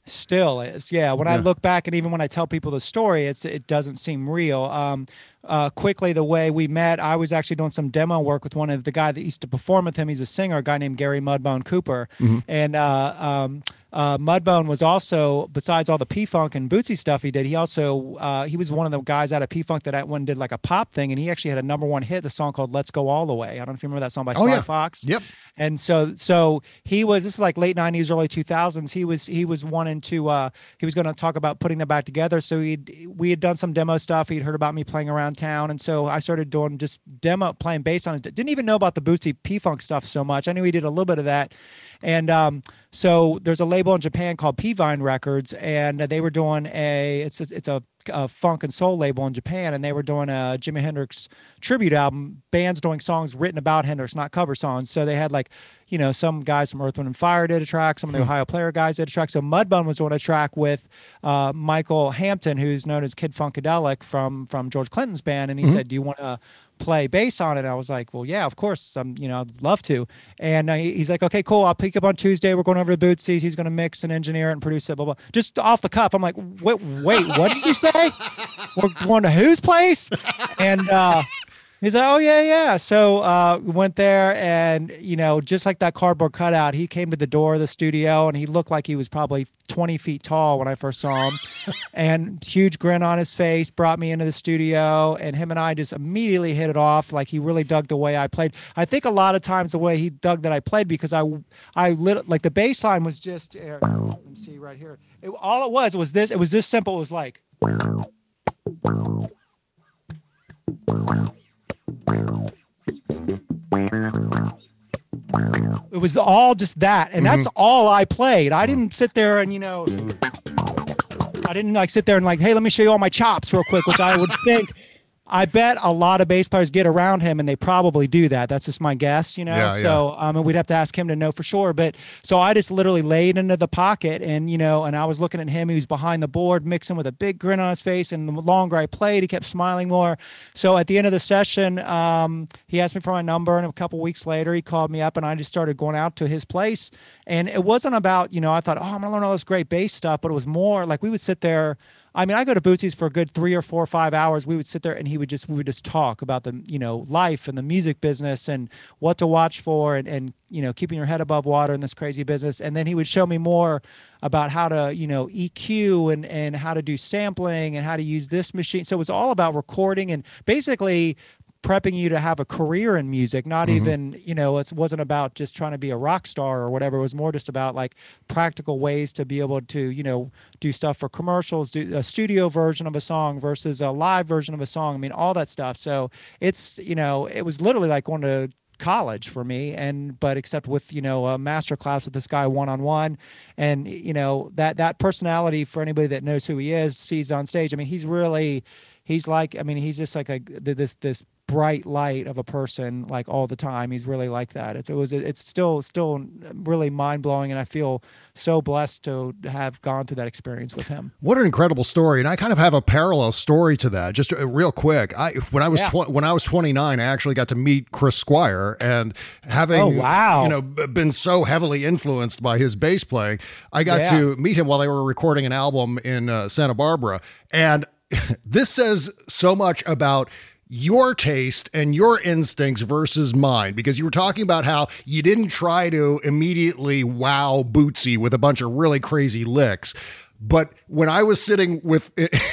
Still is, yeah. When yeah. I look back, and even when I tell people the story, it's it doesn't seem real. Um, uh, quickly, the way we met, I was actually doing some demo work with one of the guy that used to perform with him. He's a singer, a guy named Gary Mudbone Cooper, mm-hmm. and uh, um, uh, Mudbone was also, besides all the P-Funk and Bootsy stuff he did, he also uh, he was one of the guys out of P-Funk that I went and did like a pop thing, and he actually had a number one hit, the song called "Let's Go All the Way." I don't know if you remember that song by oh, Sly yeah. Fox. Yep. And so, so he was. This is like late nineties, early two thousands. He was, he was wanting to. Uh, he was going to talk about putting them back together. So he, we had done some demo stuff. He'd heard about me playing around town, and so I started doing just demo, playing bass on it. Didn't even know about the Bootsy P-Funk stuff so much. I knew he did a little bit of that, and um, so there's a label in Japan called P-Vine Records, and they were doing a. It's a, it's a a funk and soul label in Japan, and they were doing a Jimi Hendrix tribute album, bands doing songs written about Hendrix, not cover songs. So they had like, you know, some guys from Earth, Wind and Fire did a track, some of the Ohio Player guys did a track. So Mudbone was doing a track with uh, Michael Hampton, who's known as Kid Funkadelic from from George Clinton's band, and he mm-hmm. said, "Do you want to play bass on it?" And I was like, "Well, yeah, of course. I'm, you know, I'd love to." And uh, he's like, "Okay, cool. I'll pick you up on Tuesday. We're going over to Bootsy's. He's going to mix and engineer it and produce it, blah, blah." Just off the cuff. I'm like, wait, wait, what did you say? We're going to whose place? And uh, he's like, "Oh, yeah, yeah." So uh, we went there, and, you know, just like that cardboard cutout, he came to the door of the studio, and he looked like he was probably twenty feet tall when I first saw him, and huge grin on his face, brought me into the studio, and him and I just immediately hit it off. Like, he really dug the way I played. I think a lot of times the way he dug that I played, because I, I lit, like the bass line was just, uh, let me see right here. It, all it was was this, it was this simple. It was like, it was all just that, and mm-hmm. that's all I played. I didn't sit there and, you know, I didn't like sit there and like, hey, let me show you all my chops real quick, which I would think, I bet a lot of bass players get around him, and they probably do that. That's just my guess, you know. Yeah, so, yeah. um, and we'd have to ask him to know for sure. But so I just literally laid into the pocket, and you know, and I was looking at him. He was behind the board, mixing with a big grin on his face. And the longer I played, he kept smiling more. So at the end of the session, um, he asked me for my number, and a couple weeks later, he called me up, and I just started going out to his place. And it wasn't about, you know, I thought, oh, I'm gonna learn all this great bass stuff, but it was more like we would sit there. I mean, I go to Bootsy's for a good three or four or five hours. We would sit there, and he would just we would just talk about the, you know, life and the music business and what to watch for, and, and you know, keeping your head above water in this crazy business. And then he would show me more about how to, you know, E Q and and how to do sampling and how to use this machine. So it was all about recording and basically prepping you to have a career in music, not mm-hmm. even, you know, it wasn't about just trying to be a rock star or whatever. It was more just about like practical ways to be able to, you know, do stuff for commercials, do a studio version of a song versus a live version of a song. I mean, all that stuff. So it's, you know, it was literally like going to college for me, and but except with, you know, a master class with this guy one-on-one. And, you know, that that personality, for anybody that knows who he is, sees on stage, I mean, he's really, he's like, I mean, he's just like a this this bright light of a person, like all the time. He's really like that. It's it was it's still still really mind blowing, and I feel so blessed to have gone through that experience with him. What an incredible story! And I kind of have a parallel story to that. Just real quick, I when I was yeah. tw- when I was twenty-nine, I actually got to meet Chris Squire, and having oh, wow. you know been so heavily influenced by his bass playing, I got yeah. to meet him while they were recording an album in uh, Santa Barbara, and this says so much about your taste and your instincts versus mine, because you were talking about how you didn't try to immediately wow Bootsy with a bunch of really crazy licks. But when I was sitting with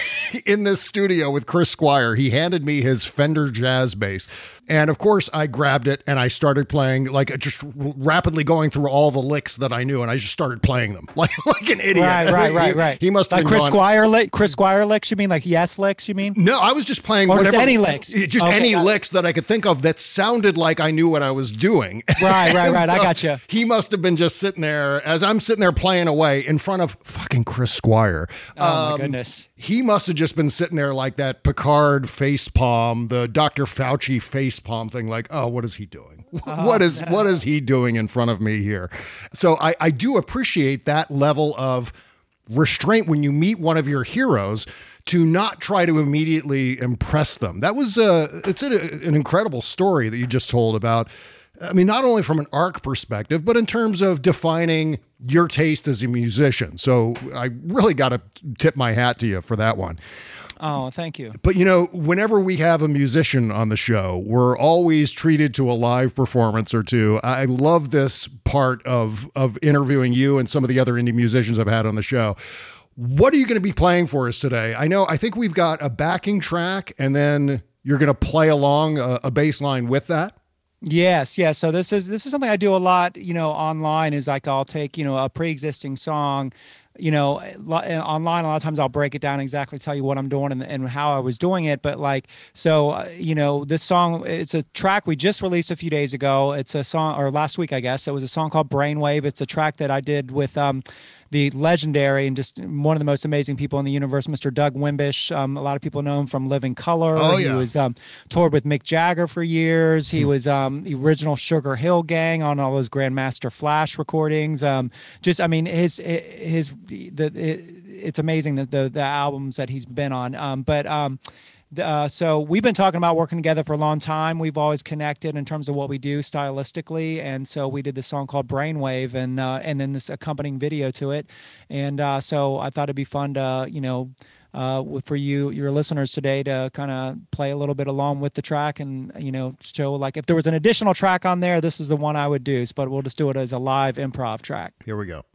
in this studio with Chris Squire, he handed me his Fender Jazz bass. And of course I grabbed it and I started playing, like just rapidly going through all the licks that I knew. And I just started playing them like, like an idiot. Right, right, right, right. He, he must have like been Chris gone. Squire lick, Chris Squire licks. You mean like yes licks? You mean? No, I was just playing or whatever, just any licks. Just okay, any licks that I could think of that sounded like I knew what I was doing. Right, right, right. so I got you. He must have been just sitting there as I'm sitting there playing away in front of fucking Chris Squire. Oh um, my goodness. He must have just been sitting there like that Picard face palm, the Doctor Fauci face palm thing. Like, oh, what is he doing? Oh, what is no. what is he doing in front of me here? So I, I do appreciate that level of restraint when you meet one of your heroes, to not try to immediately impress them. That was uh, it's a, an incredible story that you just told about. I mean, not only from an arc perspective, but in terms of defining your taste as a musician. So I really got to tip my hat to you for that one. Oh, thank you. But, you know, whenever we have a musician on the show, we're always treated to a live performance or two. I love this part of, of interviewing you and some of the other indie musicians I've had on the show. What are you going to be playing for us today? I know, I think we've got a backing track, and then you're going to play along a, a bass line with that. Yes, yes. So this is this is something I do a lot, you know, online. Is like I'll take, you know, a pre-existing song, you know, online. A lot of times I'll break it down, exactly tell you what I'm doing and, and how I was doing it. But like, so uh, you know, this song, it's a track we just released a few days ago. It's a song, or last week, I guess. It was a song called Brainwave. It's a track that I did with um, the legendary and just one of the most amazing people in the universe, Mister Doug Wimbish. Um, a lot of people know him from Living Colour. Oh, he yeah. was um, toured with Mick Jagger for years. He was um, the original Sugar Hill Gang on all those Grandmaster Flash recordings. Um, just, I mean, his his the it, it's amazing that the the albums that he's been on. Um, but um, Uh, so we've been talking about working together for a long time. We've always connected in terms of what we do stylistically, and so we did this song called Brainwave, and uh, and then this accompanying video to it. And uh, so I thought it'd be fun to, you know, uh, for you, your listeners today, to kind of play a little bit along with the track, and you know, show like if there was an additional track on there, this is the one I would do. But we'll just do it as a live improv track. Here we go.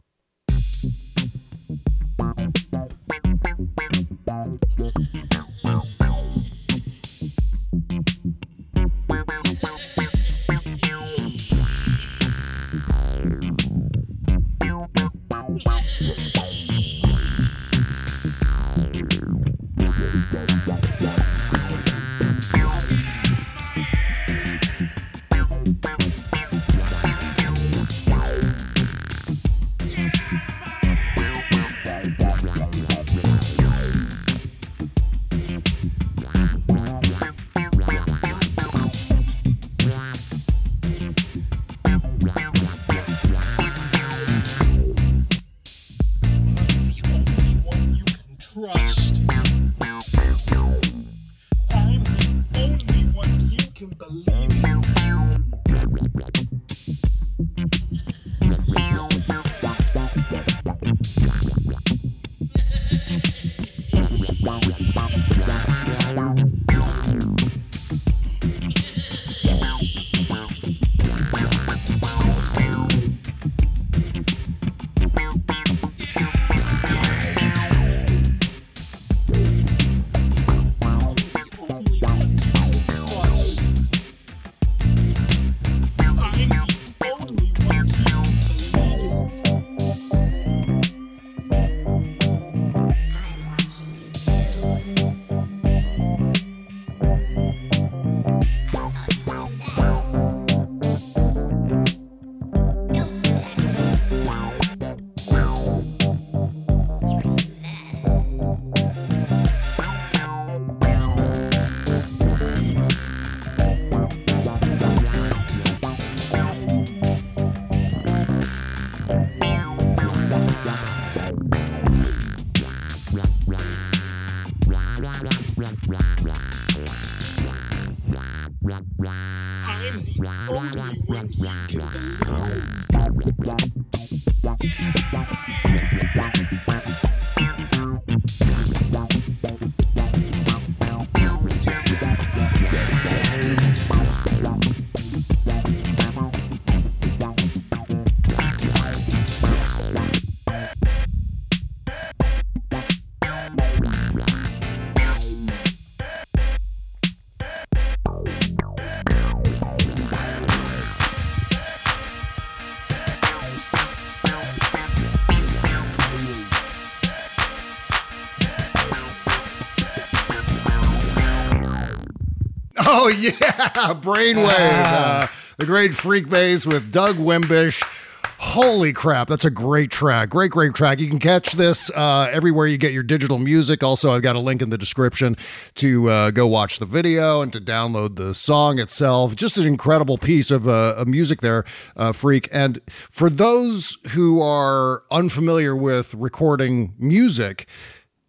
Oh, yeah, Brainwave, uh, the great freak bass with Doug Wimbish. Holy crap, that's a great track. Great, great track. You can catch this uh, everywhere you get your digital music. Also, I've got a link in the description to uh, go watch the video and to download the song itself. Just an incredible piece of, uh, of music there, uh, Freak. And for those who are unfamiliar with recording music,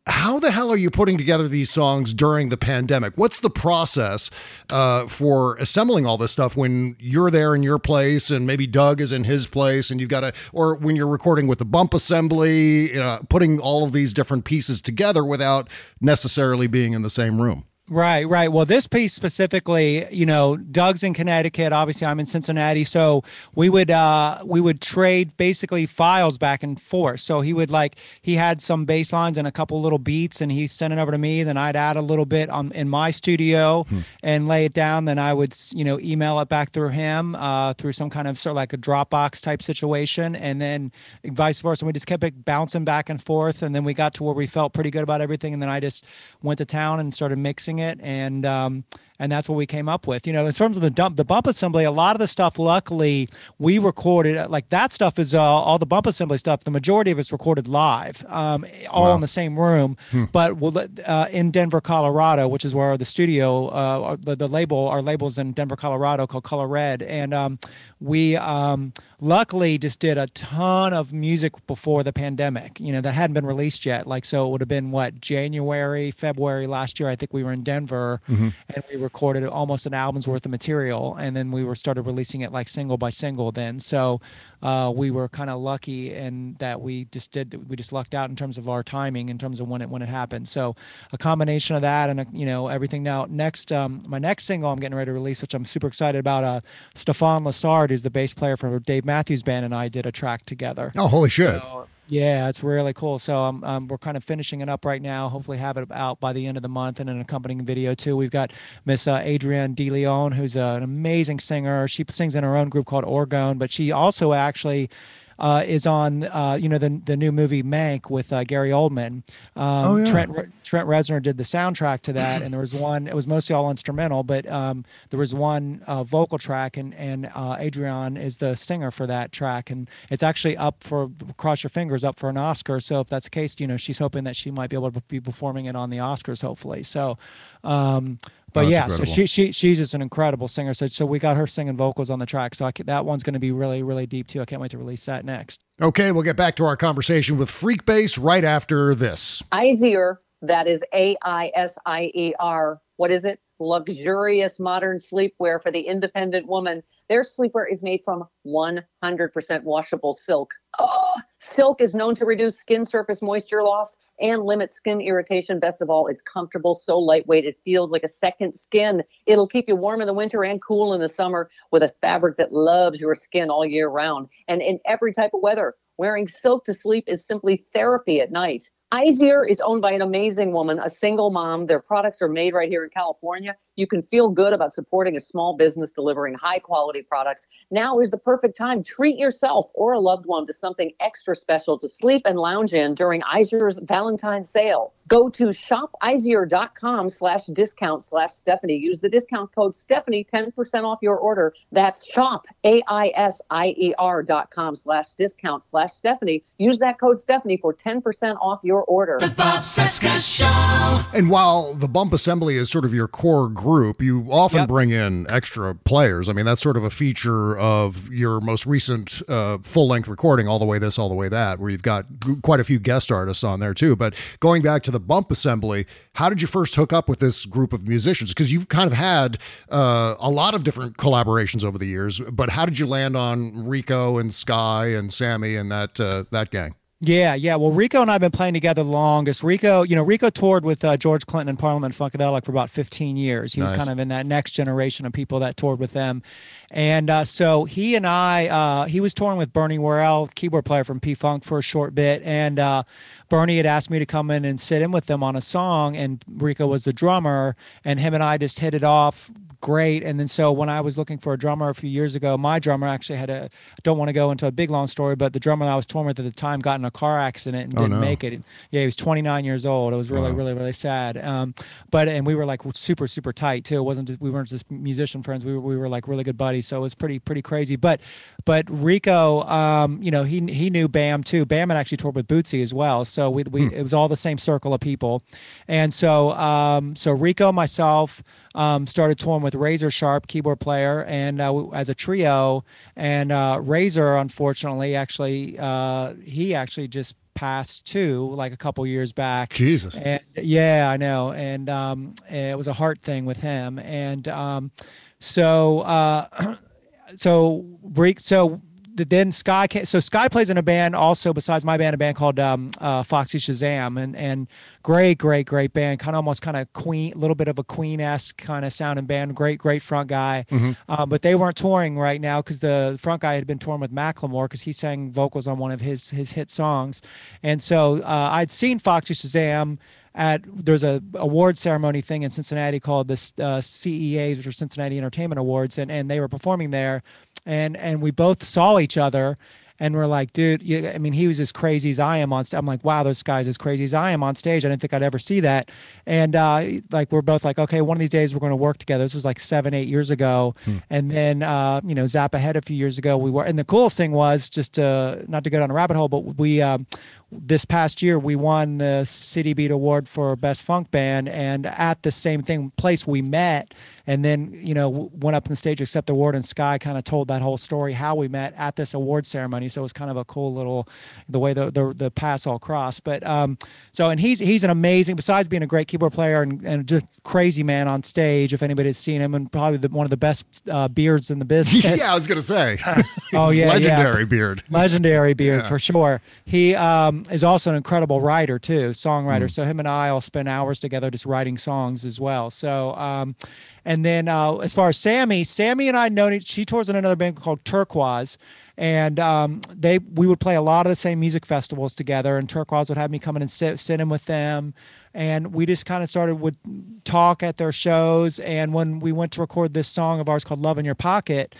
how the hell are you putting together these songs during the pandemic? What's the process uh, for assembling all this stuff when you're there in your place and maybe Doug is in his place and you've got to, or when you're recording with the bump assembly, you know, putting all of these different pieces together without necessarily being in the same room? Right, right. Well, this piece specifically, you know, Doug's in Connecticut. Obviously, I'm in Cincinnati. So we would uh, we would trade basically files back and forth. So he would like he had some bass lines and a couple little beats, and he sent it over to me. Then I'd add a little bit on in my studio hmm. and lay it down. Then I would, you know, email it back through him uh, through some kind of sort of like a Dropbox type situation, and then vice versa. And we just kept it bouncing back and forth, and then we got to where we felt pretty good about everything. And then I just went to town and started mixing it, and um and that's what we came up with. You know, in terms of the dump the bump assembly, a lot of the stuff luckily we recorded, like that stuff is uh, all the bump assembly stuff, the majority of it's recorded live, um all wow. in the same room. hmm. But we'll uh, in Denver, Colorado, which is where the studio uh the, the label our label's in Denver, Colorado, called Color Red, and um we um luckily just did a ton of music before the pandemic, you know, that hadn't been released yet. Like, so it would have been what, January, February last year, I think we were in Denver, mm-hmm. and we recorded almost an album's worth of material, and then we were started releasing it like single by single then. So uh, we were kind of lucky in that we just did, we just lucked out in terms of our timing, in terms of when it when it happened. So a combination of that and, a, you know, everything. Now, next, um, my next single I'm getting ready to release, which I'm super excited about, uh, Stefan Lassard, who's the bass player for Dave Matthews Band, and I did a track together. Oh, holy shit. So, yeah, it's really cool. So um, um, we're kind of finishing it up right now. Hopefully have it out by the end of the month, and an accompanying video too. We've got Miss uh, Adrienne De Leon, who's uh, an amazing singer. She sings in her own group called Orgone, but she also actually Uh, is on, uh, you know, the the new movie Mank with uh, Gary Oldman. Um, oh, yeah. Trent Trent Reznor did the soundtrack to that, and there was one. It was mostly all instrumental, but um, there was one uh, vocal track, and and uh, Adrienne is the singer for that track, and it's actually up for, cross your fingers, up for an Oscar. So if that's the case, you know, she's hoping that she might be able to be performing it on the Oscars, hopefully. So. Um, But oh, yeah, incredible. so she she she's just an incredible singer. So so we got her singing vocals on the track. So I can, that one's going to be really really deep too. I can't wait to release that next. Okay, we'll get back to our conversation with Freekbass right after this. Eisier, that is A I S I E R. What is it? Luxurious modern sleepwear for the independent woman. Their sleepwear is made from one hundred percent washable silk. Oh, silk is known to reduce skin surface moisture loss and limit skin irritation. Best of all, it's comfortable, so lightweight, it feels like a second skin. It'll keep you warm in the winter and cool in the summer with a fabric that loves your skin all year round. And in every type of weather, wearing silk to sleep is simply therapy at night. Eisier is owned by an amazing woman, a single mom. Their products are made right here in California. You can feel good about supporting a small business delivering high-quality products. Now is the perfect time. Treat yourself or a loved one to something extra special to sleep and lounge in during Eisier's Valentine's sale. Go to shopeisier.com slash discount slash Stephanie. Use the discount code Stephanie, ten percent off your order. That's shop, A-I-S-I-E-R dot com slash discount slash Stephanie. Use that code Stephanie for ten percent off your order. The Bob Cesca Show. And while the bump assembly is sort of your core group, you often Yep. bring in extra players. I mean, that's sort of a feature of your most recent uh, full-length recording, All the Way This, All the Way That, where you've got g- quite a few guest artists on there too. But going back to the bump assembly, how did you first hook up with this group of musicians? Because you've kind of had uh, a lot of different collaborations over the years, but how did you land on Rico and Sky and Sammy and that uh, that gang? Yeah, yeah. Well, Rico and I have been playing together the longest. Rico, you know, Rico toured with uh, George Clinton and Parliament Funkadelic for about fifteen years. He nice. was kind of in that next generation of people that toured with them. And uh, so he and I, uh, he was touring with Bernie Worrell, keyboard player from P-Funk, for a short bit. And uh, Bernie had asked me to come in and sit in with them on a song, and Rico was the drummer, and him and I just hit it off great. And then so when I was looking for a drummer a few years ago, my drummer actually had a, I don't want to go into a big long story, but the drummer I was touring with at the time got in a car accident and oh, didn't no. make it. Yeah, he was twenty-nine years old. It was really, wow. really, really sad. Um, but, and we were like super, super tight too. It wasn't just, we weren't just musician friends. We were, we were like really good buddies. So it was pretty, pretty crazy. But, but Rico, um, you know, he, he knew Bam too. Bam had actually toured with Bootsy as well. So we, we, hmm. it was all the same circle of people. And so, um, so Rico, myself, Um, started touring with Razor Sharp, keyboard player, and uh, as a trio. And uh, Razor, unfortunately, actually, uh, he actually just passed too, like a couple years back. Jesus. And yeah, I know. And um, it was a heart thing with him. And um, so, uh, so, so then Sky came, so Sky plays in a band also besides my band, a band called um, uh, Foxy Shazam, and and great, great, great band, kind of almost kind of Queen, a little bit of a Queen-esque kind of sounding band. Great, great front guy, mm-hmm. um, but they weren't touring right now because the front guy had been touring with Macklemore because he sang vocals on one of his his hit songs, and so uh, I'd seen Foxy Shazam at there's a award ceremony thing in Cincinnati called the uh, C E As, which are Cincinnati Entertainment Awards, and and they were performing there. And and we both saw each other, and we're like, dude, you, I mean, he was as crazy as I am on stage. I'm like, wow, this guy's as crazy as I am on stage. I didn't think I'd ever see that. And uh, like, we're both like, okay, one of these days we're going to work together. This was like seven, eight years ago. Hmm. And then, uh, you know, Zap Ahead a few years ago, we were, and the coolest thing was just to, not to go down a rabbit hole, but we, um, this past year we won the City Beat Award for Best Funk Band, and at the same thing place we met, and then you know went up on the stage to accept the award, and Sky kind of told that whole story how we met at this award ceremony. So it was kind of a cool little the way the the, the paths all crossed. But um, so and he's he's an amazing, besides being a great keyboard player and, and just crazy man on stage. If anybody has seen him, and probably the, one of the best uh, beards in the business. Yeah, I was gonna say. Oh yeah, legendary yeah. beard. Legendary beard Yeah. for sure. He um, is also an incredible writer too, songwriter. Mm. So him and I will spend hours together just writing songs as well. So, um, and then uh, as far as Sammy, Sammy and I know she tours in another band called Turquoise, and um, they we would play a lot of the same music festivals together. And Turquoise would have me come in and sit sit in with them, and we just kind of started would talk at their shows. And when we went to record this song of ours called "Love in Your Pocket,"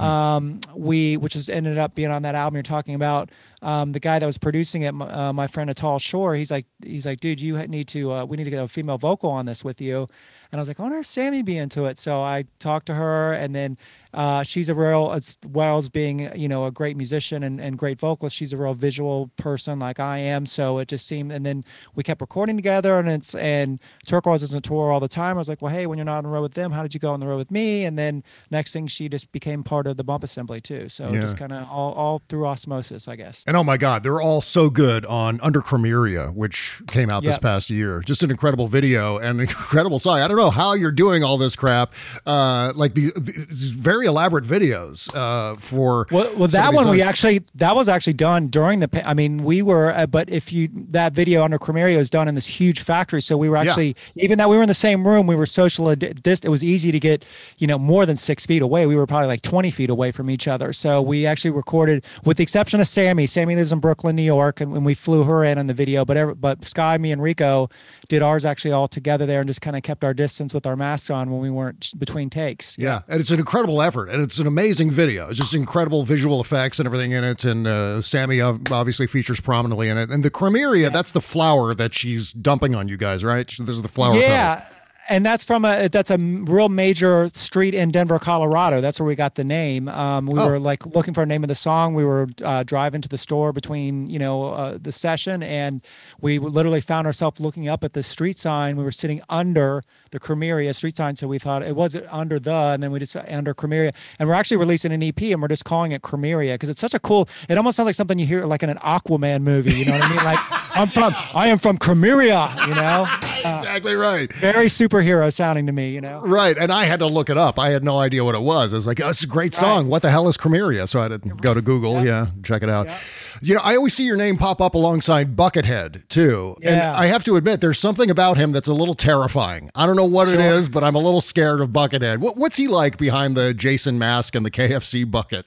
um, we which has ended up being on that album you're talking about. Um, the guy that was producing it, uh, my friend Atal Shore, he's like, he's like, dude, you need to, uh, we need to get a female vocal on this with you. And I was like, I wonder if Sammy be into it. So I talked to her, and then uh, she's a real, as well as being, you know, a great musician and, and great vocalist, she's a real visual person like I am. So it just seemed, and then we kept recording together, and it's, and Turquoise is on tour all the time. I was like, well, hey, when you're not on the road with them, how did you go on the road with me? And then next thing, she just became part of the Bump Assembly too. So Yeah. just kind of all, all through osmosis, I guess. And oh my God, they're all so good on Under Cremeria, which came out this Yep. past year. Just an incredible video and an incredible song. I don't know how you're doing all this crap, uh, like these, these very elaborate videos uh, for. Well, well some that of these one we songs. actually that was actually done during the. pa- I mean, we were, uh, but if you that video Under Cremeria was done in this huge factory, so we were Yeah. actually even though we were in the same room, we were social dist. It was easy to get you know more than six feet away. We were probably like twenty feet away from each other. So we actually recorded, with the exception of Sammy. Sammy lives in Brooklyn, New York, and when we flew her in on the video, but every, but Sky, me, and Rico did ours actually all together there, and just kind of kept our distance with our masks on when we weren't between takes. Yeah, and it's an incredible effort, and it's an amazing video. It's just incredible visual effects and everything in it, and uh, Sammy ob- obviously features prominently in it. And the Cremeria, yeah. that's the flower that she's dumping on you guys, right? This is the flower. Yeah. petals. And that's from a that's a real major street in Denver, Colorado. That's where we got the name. Um, we Oh. were like looking for a name of the song. We were uh, driving to the store between you know uh, the session, and we literally found ourselves looking up at the street sign. We were sitting under the Cremeria street sign, so we thought it was under the, and then we just under Cremeria, and we're actually releasing an E P, and we're just calling it Cremeria because it's such a cool. It almost sounds like something you hear like in an Aquaman movie. You know what I mean? Like I'm from I am from Cremeria. You know, uh, Exactly right. very superhero sounding to me. You know. Right, and I had to look it up. I had no idea what it was. I was like, oh, "This is a great song. What the hell is Cremeria?" So I had to go to Google, yeah, check it out. Yeah. You know, I always see your name pop up alongside Buckethead too, and Yeah. I have to admit, there's something about him that's a little terrifying. I don't know what it is, but I'm a little scared of Buckethead. What, what's he like behind the Jason mask and the K F C bucket?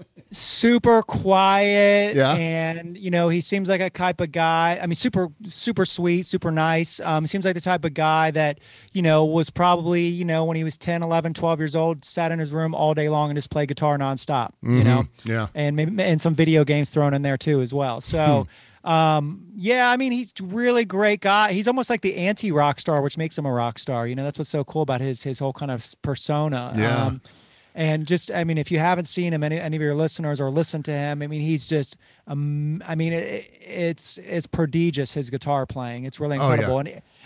Super quiet, Yeah. and you know he seems like a type of guy. I mean, super super sweet, super nice. Um, he seems like the type of guy that you know was probably you know when he was ten, eleven, twelve years old, sat in his room all day long and just played guitar nonstop. You know, Yeah. and maybe and some video games thrown in there too as well. So. Um, yeah, I mean, he's a really great guy. He's almost like the anti rock star, which makes him a rock star. You know, that's what's so cool about his, his whole kind of persona. Yeah. Um, and just, I mean, if you haven't seen him, any, any of your listeners or listened to him, I mean, he's just, um, I mean, it, it's, it's prodigious, his guitar playing. It's really Oh, yeah. incredible. And,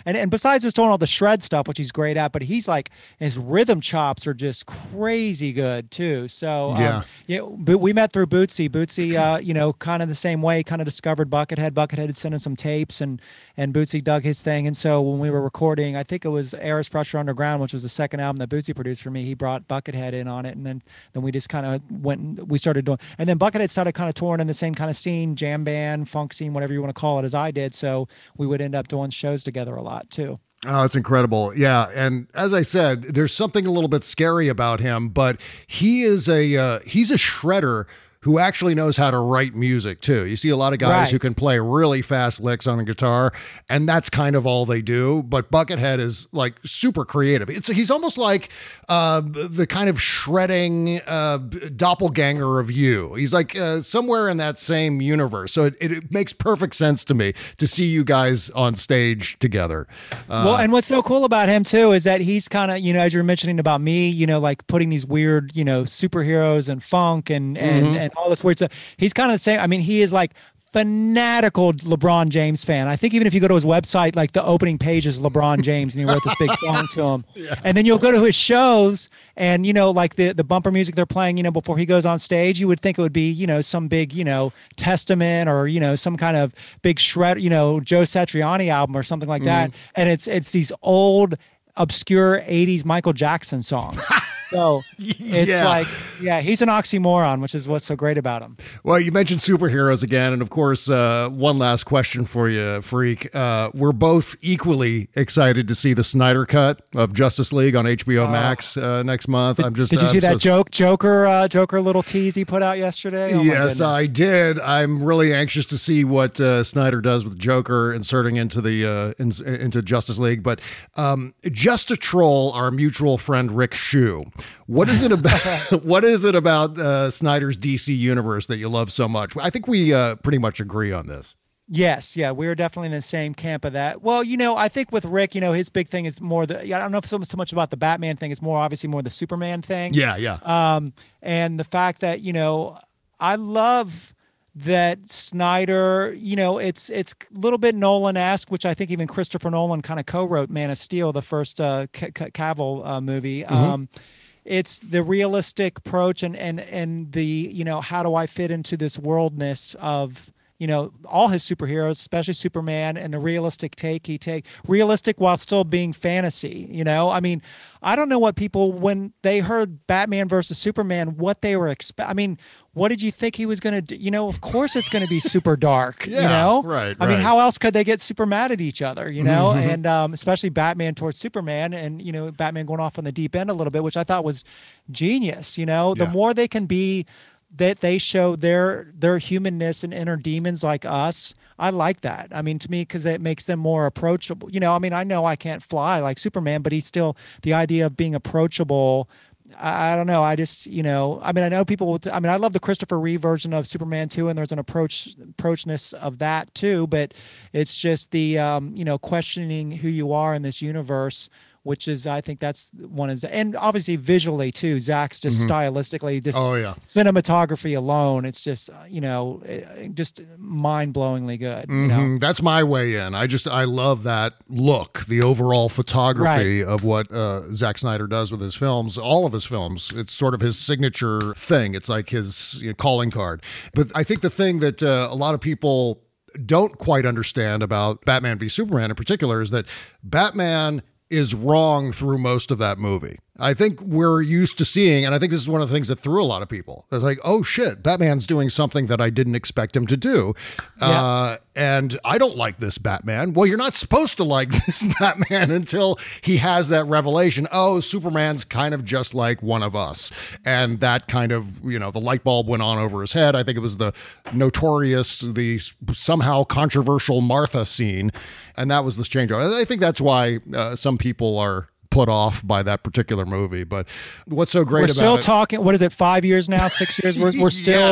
and and besides just doing all the shred stuff, which he's great at, but he's like his rhythm chops are just crazy good too. So um, yeah, yeah. But we met through Bootsy. Bootsy, uh, you know, kind of the same way, kind of discovered Buckethead. Buckethead had sent him some tapes, and and Bootsy dug his thing. And so when we were recording, I think it was Air's Pressure Underground, which was the second album that Bootsy produced for me. He brought Buckethead in on it, and then then we just kind of went. And we started doing, and then Buckethead started kind of touring in the same kind of scene, jam band, funk scene, whatever you want to call it, as I did. So we would end up doing shows together a lot too. Oh, it's incredible. Yeah. And as I said, there's something a little bit scary about him, but he is a, uh, he's a shredder who actually knows how to write music too. You see a lot of guys Right. who can play really fast licks on a guitar, and that's kind of all they do. But Buckethead is like super creative. It's he's almost like uh, the kind of shredding uh, doppelganger of you. He's like uh, somewhere in that same universe. So it, it makes perfect sense to me to see you guys on stage together. Uh, Well, and what's so cool about him too is that he's kind of, you know, as you're mentioning about me, you know, like putting these weird, you know, superheroes and funk and and, Mhm. and all this weird stuff. He's kind of the same. I mean, he is like fanatical LeBron James fan. I think even if you go to his website, like the opening page is LeBron James, and he wrote this big song to him. Yeah. And then you'll go to his shows, and you know, like the the bumper music they're playing, you know, before he goes on stage, you would think it would be, you know, some big, you know, Testament or you know, some kind of big shred, you know, Joe Satriani album or something like that. And it's it's these old, obscure eighties Michael Jackson songs. So it's Yeah. like, yeah, he's an oxymoron, which is what's so great about him. Well, you mentioned superheroes again, and of course, uh, one last question for you, Freak. Uh, we're both equally excited to see the Snyder Cut of Justice League on H B O Max uh, next month. I'm just. Did you I'm see that so- joke, Joker, uh, Joker little tease he put out yesterday? Oh, my Yes, goodness. I did. I'm really anxious to see what uh, Snyder does with Joker inserting into the uh, in, into Justice League. But um, just to troll our mutual friend Rick Shue, what is it about? What is it about uh, Snyder's D C universe that you love so much? I think we uh, pretty much agree on this. Yes, yeah, we were definitely in the same camp of that. Well, you know, I think with Rick, you know, his big thing is more the, I don't know if so, so much about the Batman thing. It's more obviously more the Superman thing. Yeah, yeah. Um, and the fact that, you know, I love that Snyder, you know, it's it's a little bit Nolan-esque, which I think even Christopher Nolan kind of co-wrote Man of Steel, the first uh, C- C- Cavill uh, movie. Mm-hmm. Um, it's the realistic approach and, and, and the, you know, how do I fit into this worldness of, you know, all his superheroes, especially Superman, and the realistic take he take, realistic while still being fantasy, you know? I mean, I don't know what people, when they heard Batman versus Superman, what they were expect. I mean, what did you think he was going to do? You know, of course it's going to be super dark, you Yeah, know? right, I mean, right. how else could they get super mad at each other, you know? Mhm. And um, especially Batman towards Superman and, you know, Batman going off on the deep end a little bit, which I thought was genius, you know? The Yeah. more they can be, that they show their their humanness and inner demons like us. I like that. I mean, to me, because it makes them more approachable. You know, I mean, I know I can't fly like Superman, but he's still the idea of being approachable. I, I don't know. I just, you know, I mean, I know people. Will t- I mean, I love the Christopher Reeve version of Superman too, and there's an approach approachness of that too. But it's just the, um, you know, questioning who you are in this universe. Which is, I think that's one is, and obviously visually too. Zach's just stylistically, just Oh, yeah. cinematography alone, it's just uh, you know, it- just mind-blowingly good. You know, Mhm. That's my way in. I just I love that look, the overall photography of what uh, Zack Snyder does with his films, all of his films. It's sort of his signature thing. It's like his you know, calling card. But I think the thing that uh, a lot of people don't quite understand about Batman v Superman in particular is that Batman is wrong through most of that movie. I think we're used to seeing, and I think this is one of the things that threw a lot of people. It's like, oh shit, Batman's doing something that I didn't expect him to do. Uh, and I don't like this Batman. Well, you're not supposed to like this Batman until he has that revelation. Oh, Superman's kind of just like one of us. And that kind of, you know, the light bulb went on over his head. I think it was the notorious, the somehow controversial Martha scene. And that was the change. I think that's why uh, some people are put off by that particular movie. But what's so great we're about still it? talking. What is it? Five years now? Six years? We're we're still Yes.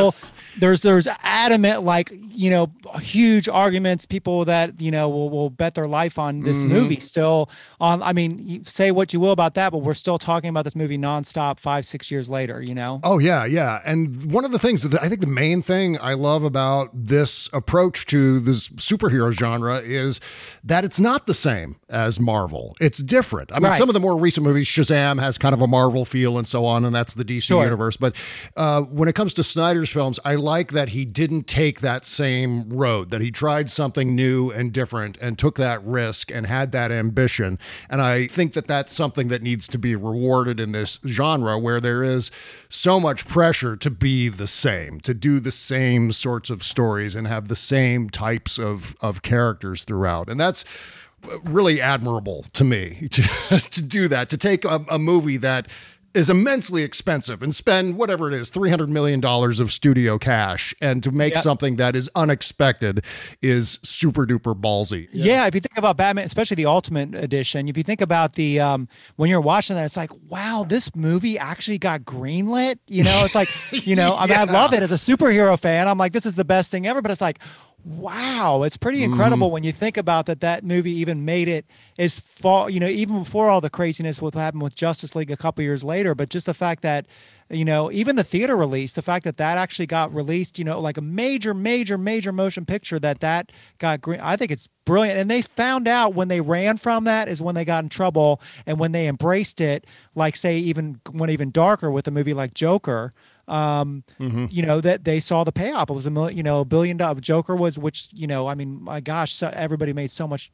there's there's adamant, like, you know, huge arguments, people that, you know, will, will bet their life on this mm-hmm. movie still on. I mean, you say what you will about that, but we're still talking about this movie nonstop five, six years later, you know? Oh, yeah, yeah. And one of the things that I think the main thing I love about this approach to this superhero genre is that it's not the same as Marvel. It's different. I mean, right. some of the more recent movies, Shazam has kind of a Marvel feel and so on, and that's the D C sure. universe. But uh, when it comes to Snyder's films, I like that he didn't take that same road, that he tried something new and different and took that risk and had that ambition. And I think that that's something that needs to be rewarded in this genre where there is so much pressure to be the same, to do the same sorts of stories and have the same types of, of characters throughout. And that's really admirable to me to, to do that, to take a, a movie that is immensely expensive and spend whatever it is, three hundred million dollars of studio cash, and to make yep. something that is unexpected is super duper ballsy. Yeah. yeah. If you think about Batman, especially the Ultimate Edition, if you think about the, um, when you're watching that, it's like, wow, this movie actually got greenlit. You know, it's like, you know, I mean, yeah. I love it as a superhero fan. I'm like, this is the best thing ever, but it's like, wow, it's pretty incredible mm. when you think about that that movie even made it as far, you know, even before all the craziness what happened with Justice League a couple years later, but just the fact that, you know, even the theater release, the fact that that actually got released, you know, like a major, major, major motion picture that that got green, I think it's brilliant. And they found out when they ran from that is when they got in trouble, and when they embraced it, like say even went even darker with a movie like Joker. Um, mm-hmm. you know, that they saw the payoff. It was a million, you know, a billion dollar Joker was, which, you know, I mean, my gosh, so everybody made so much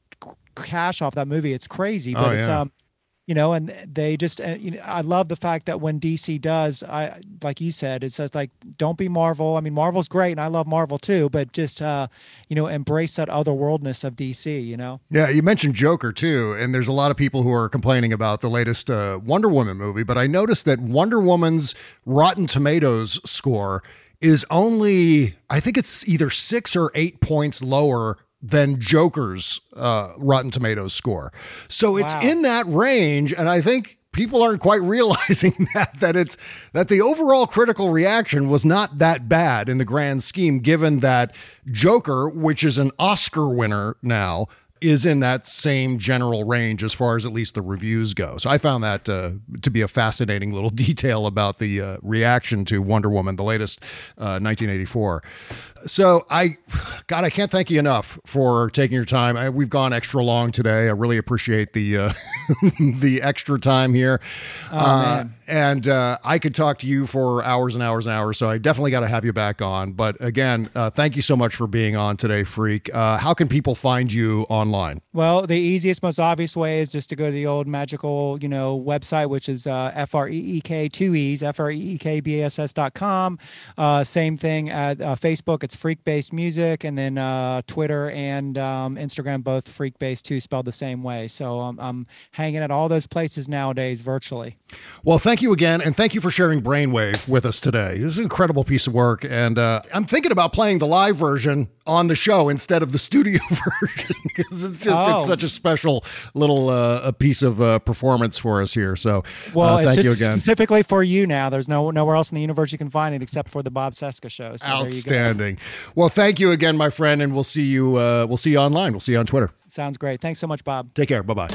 cash off that movie. It's crazy, but oh, it's, yeah. um, you know, and they just, uh, you know, I love the fact that when D C does, I, like you said, it says like, don't be Marvel. I mean, Marvel's great and I love Marvel too, but just, uh, you know, embrace that otherworldness of D C, you know? Yeah. You mentioned Joker too. And there's a lot of people who are complaining about the latest uh, Wonder Woman movie, but I noticed that Wonder Woman's Rotten Tomatoes score is only, I think it's either six or eight points lower than Joker's uh, Rotten Tomatoes score. So it's wow. in that range, and I think people aren't quite realizing that, that it's that the overall critical reaction was not that bad in the grand scheme, given that Joker, which is an Oscar winner now, is in that same general range as far as at least the reviews go. So I found that uh, to be a fascinating little detail about the uh, reaction to Wonder Woman, the latest uh, nineteen eighty-four. So I, God, I can't thank you enough for taking your time. I, we've gone extra long today. I really appreciate the uh, the extra time here. Oh, uh, and uh, I could talk to you for hours and hours and hours. So I definitely got to have you back on. But again, uh, thank you so much for being on today, Freak. Uh, how can people find you online? Well, the easiest, most obvious way is just to go to the old magical, you know, website, which is uh, F R E E K, two E's, F R E E K B A S S dot com. Uh, same thing at uh, Facebook. It's Freak Based Music, and then uh, Twitter and um, Instagram, both Freak Based too, spelled the same way. So um, I'm hanging at all those places nowadays virtually. Well, thank you again, and thank you for sharing Brainwave with us today. This is an incredible piece of work, and uh, I'm thinking about playing the live version on the show instead of the studio version, because it's just oh. it's such a special little uh, a piece of uh, performance for us here. So well, uh, thank it's just you again. Specifically for you now. There's no nowhere else in the universe you can find it except for the Bob Cesca show. So outstanding. Well, thank you again, my friend, and we'll see you. Uh, we'll see you online. We'll see you on Twitter. Sounds great. Thanks so much, Bob. Take care. Bye bye.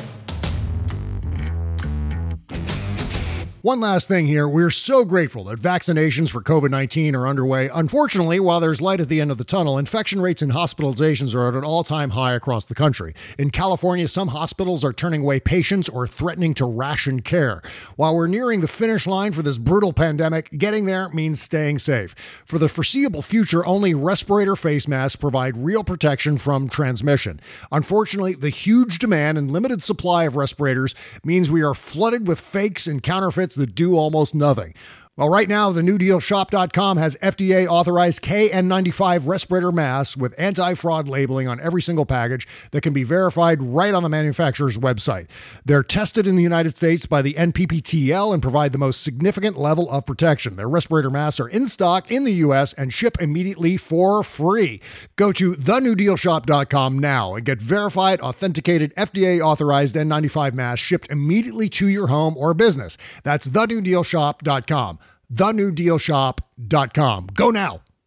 One last thing here. We're so grateful that vaccinations for COVID nineteen are underway. Unfortunately, while there's light at the end of the tunnel, infection rates and hospitalizations are at an all-time high across the country. In California, some hospitals are turning away patients or threatening to ration care. While we're nearing the finish line for this brutal pandemic, getting there means staying safe. For the foreseeable future, only respirator face masks provide real protection from transmission. Unfortunately, the huge demand and limited supply of respirators means we are flooded with fakes and counterfeits that do almost nothing. Well, right now, the New Deal Shop dot com has F D A-authorized K N ninety-five respirator masks with anti-fraud labeling on every single package that can be verified right on the manufacturer's website. They're tested in the United States by the N P P T L and provide the most significant level of protection. Their respirator masks are in stock in the U S and ship immediately for free. Go to the new deal shop dot com now and get verified, authenticated, F D A-authorized N ninety-five masks shipped immediately to your home or business. That's the new deal shop dot com. the new deal shop dot com. Go now.